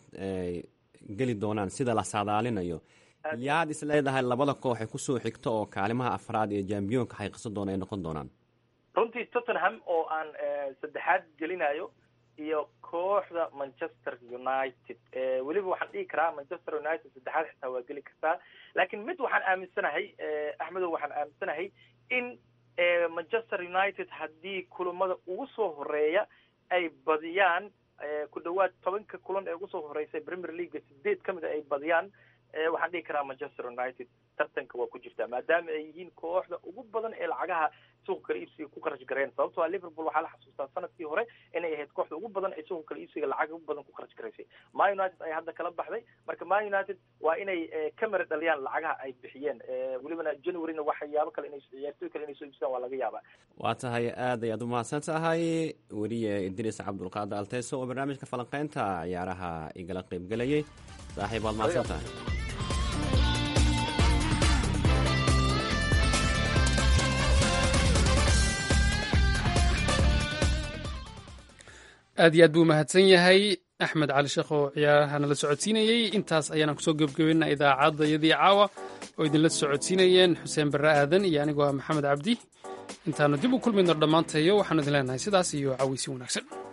geli doonaan sida la saadaalinayo yaad is leedahay labada koox ee kusoo xigta oo kaalimaha afraad ee championka xaqiiqsan doona ay noqon doonaan runtii Tottenham oo aan saddexaad gelinayo iyo kooxda Manchester United weliba waxaan dhihi karaa Manchester United saddexaad xitaa waa geli kartaa laakiin mid waxaan aaminsanahay Axmedow waxaan aaminsanahay in Manchester United haddii kulamada ugu soo horeeya ay badiyaan ku dhawaad tobanka kulan ee ugu soo horeysay Premier League sideed kamid ay badiyaan waxaan dhihi karaa Manchester United tartanka waa ku jirtaa maadaama ay yihiin kooxda ugu badan ee lacagaha suuqa kala iibsiga ku kharash gareen sababtoo ah Liverpool waxaa la xasuustaa sanadkii hore inay ahayd kooxda ugu badan ee suuqa kala iibsiga lacag ugu badan ku kharash gareysay Man United ay hadda kala baxday marka Man United waa inay kamera dhaliyaan lacagaha ay bixiyeen welibana January-na waxyaabo kale inay ciyaartooy kale inay soo iibsadaan waa laga yaabaa waa tahay aad ayaad u mahadsan tahay weriye Idris Cabdulqaadir Alteso oo barnaamijka falanqeynta ciyaaraha igala qaybgalayay saaxiib waad mahadsan tahay aad iyo aad buu mahadsan yahay axmed cali sheekh oo ciyaaraha nala socodsiinayey intaas ayaana kusoo gebagabeynaa idaacadayadii caawa oo idinla socodsiinayeen xuseen barre aadan iyo anigoo ah maxamed cabdi intaanu dib u kulmayno dhammaantayo waxaanu idin leenahay sidaas iyo caweysi wanaagsan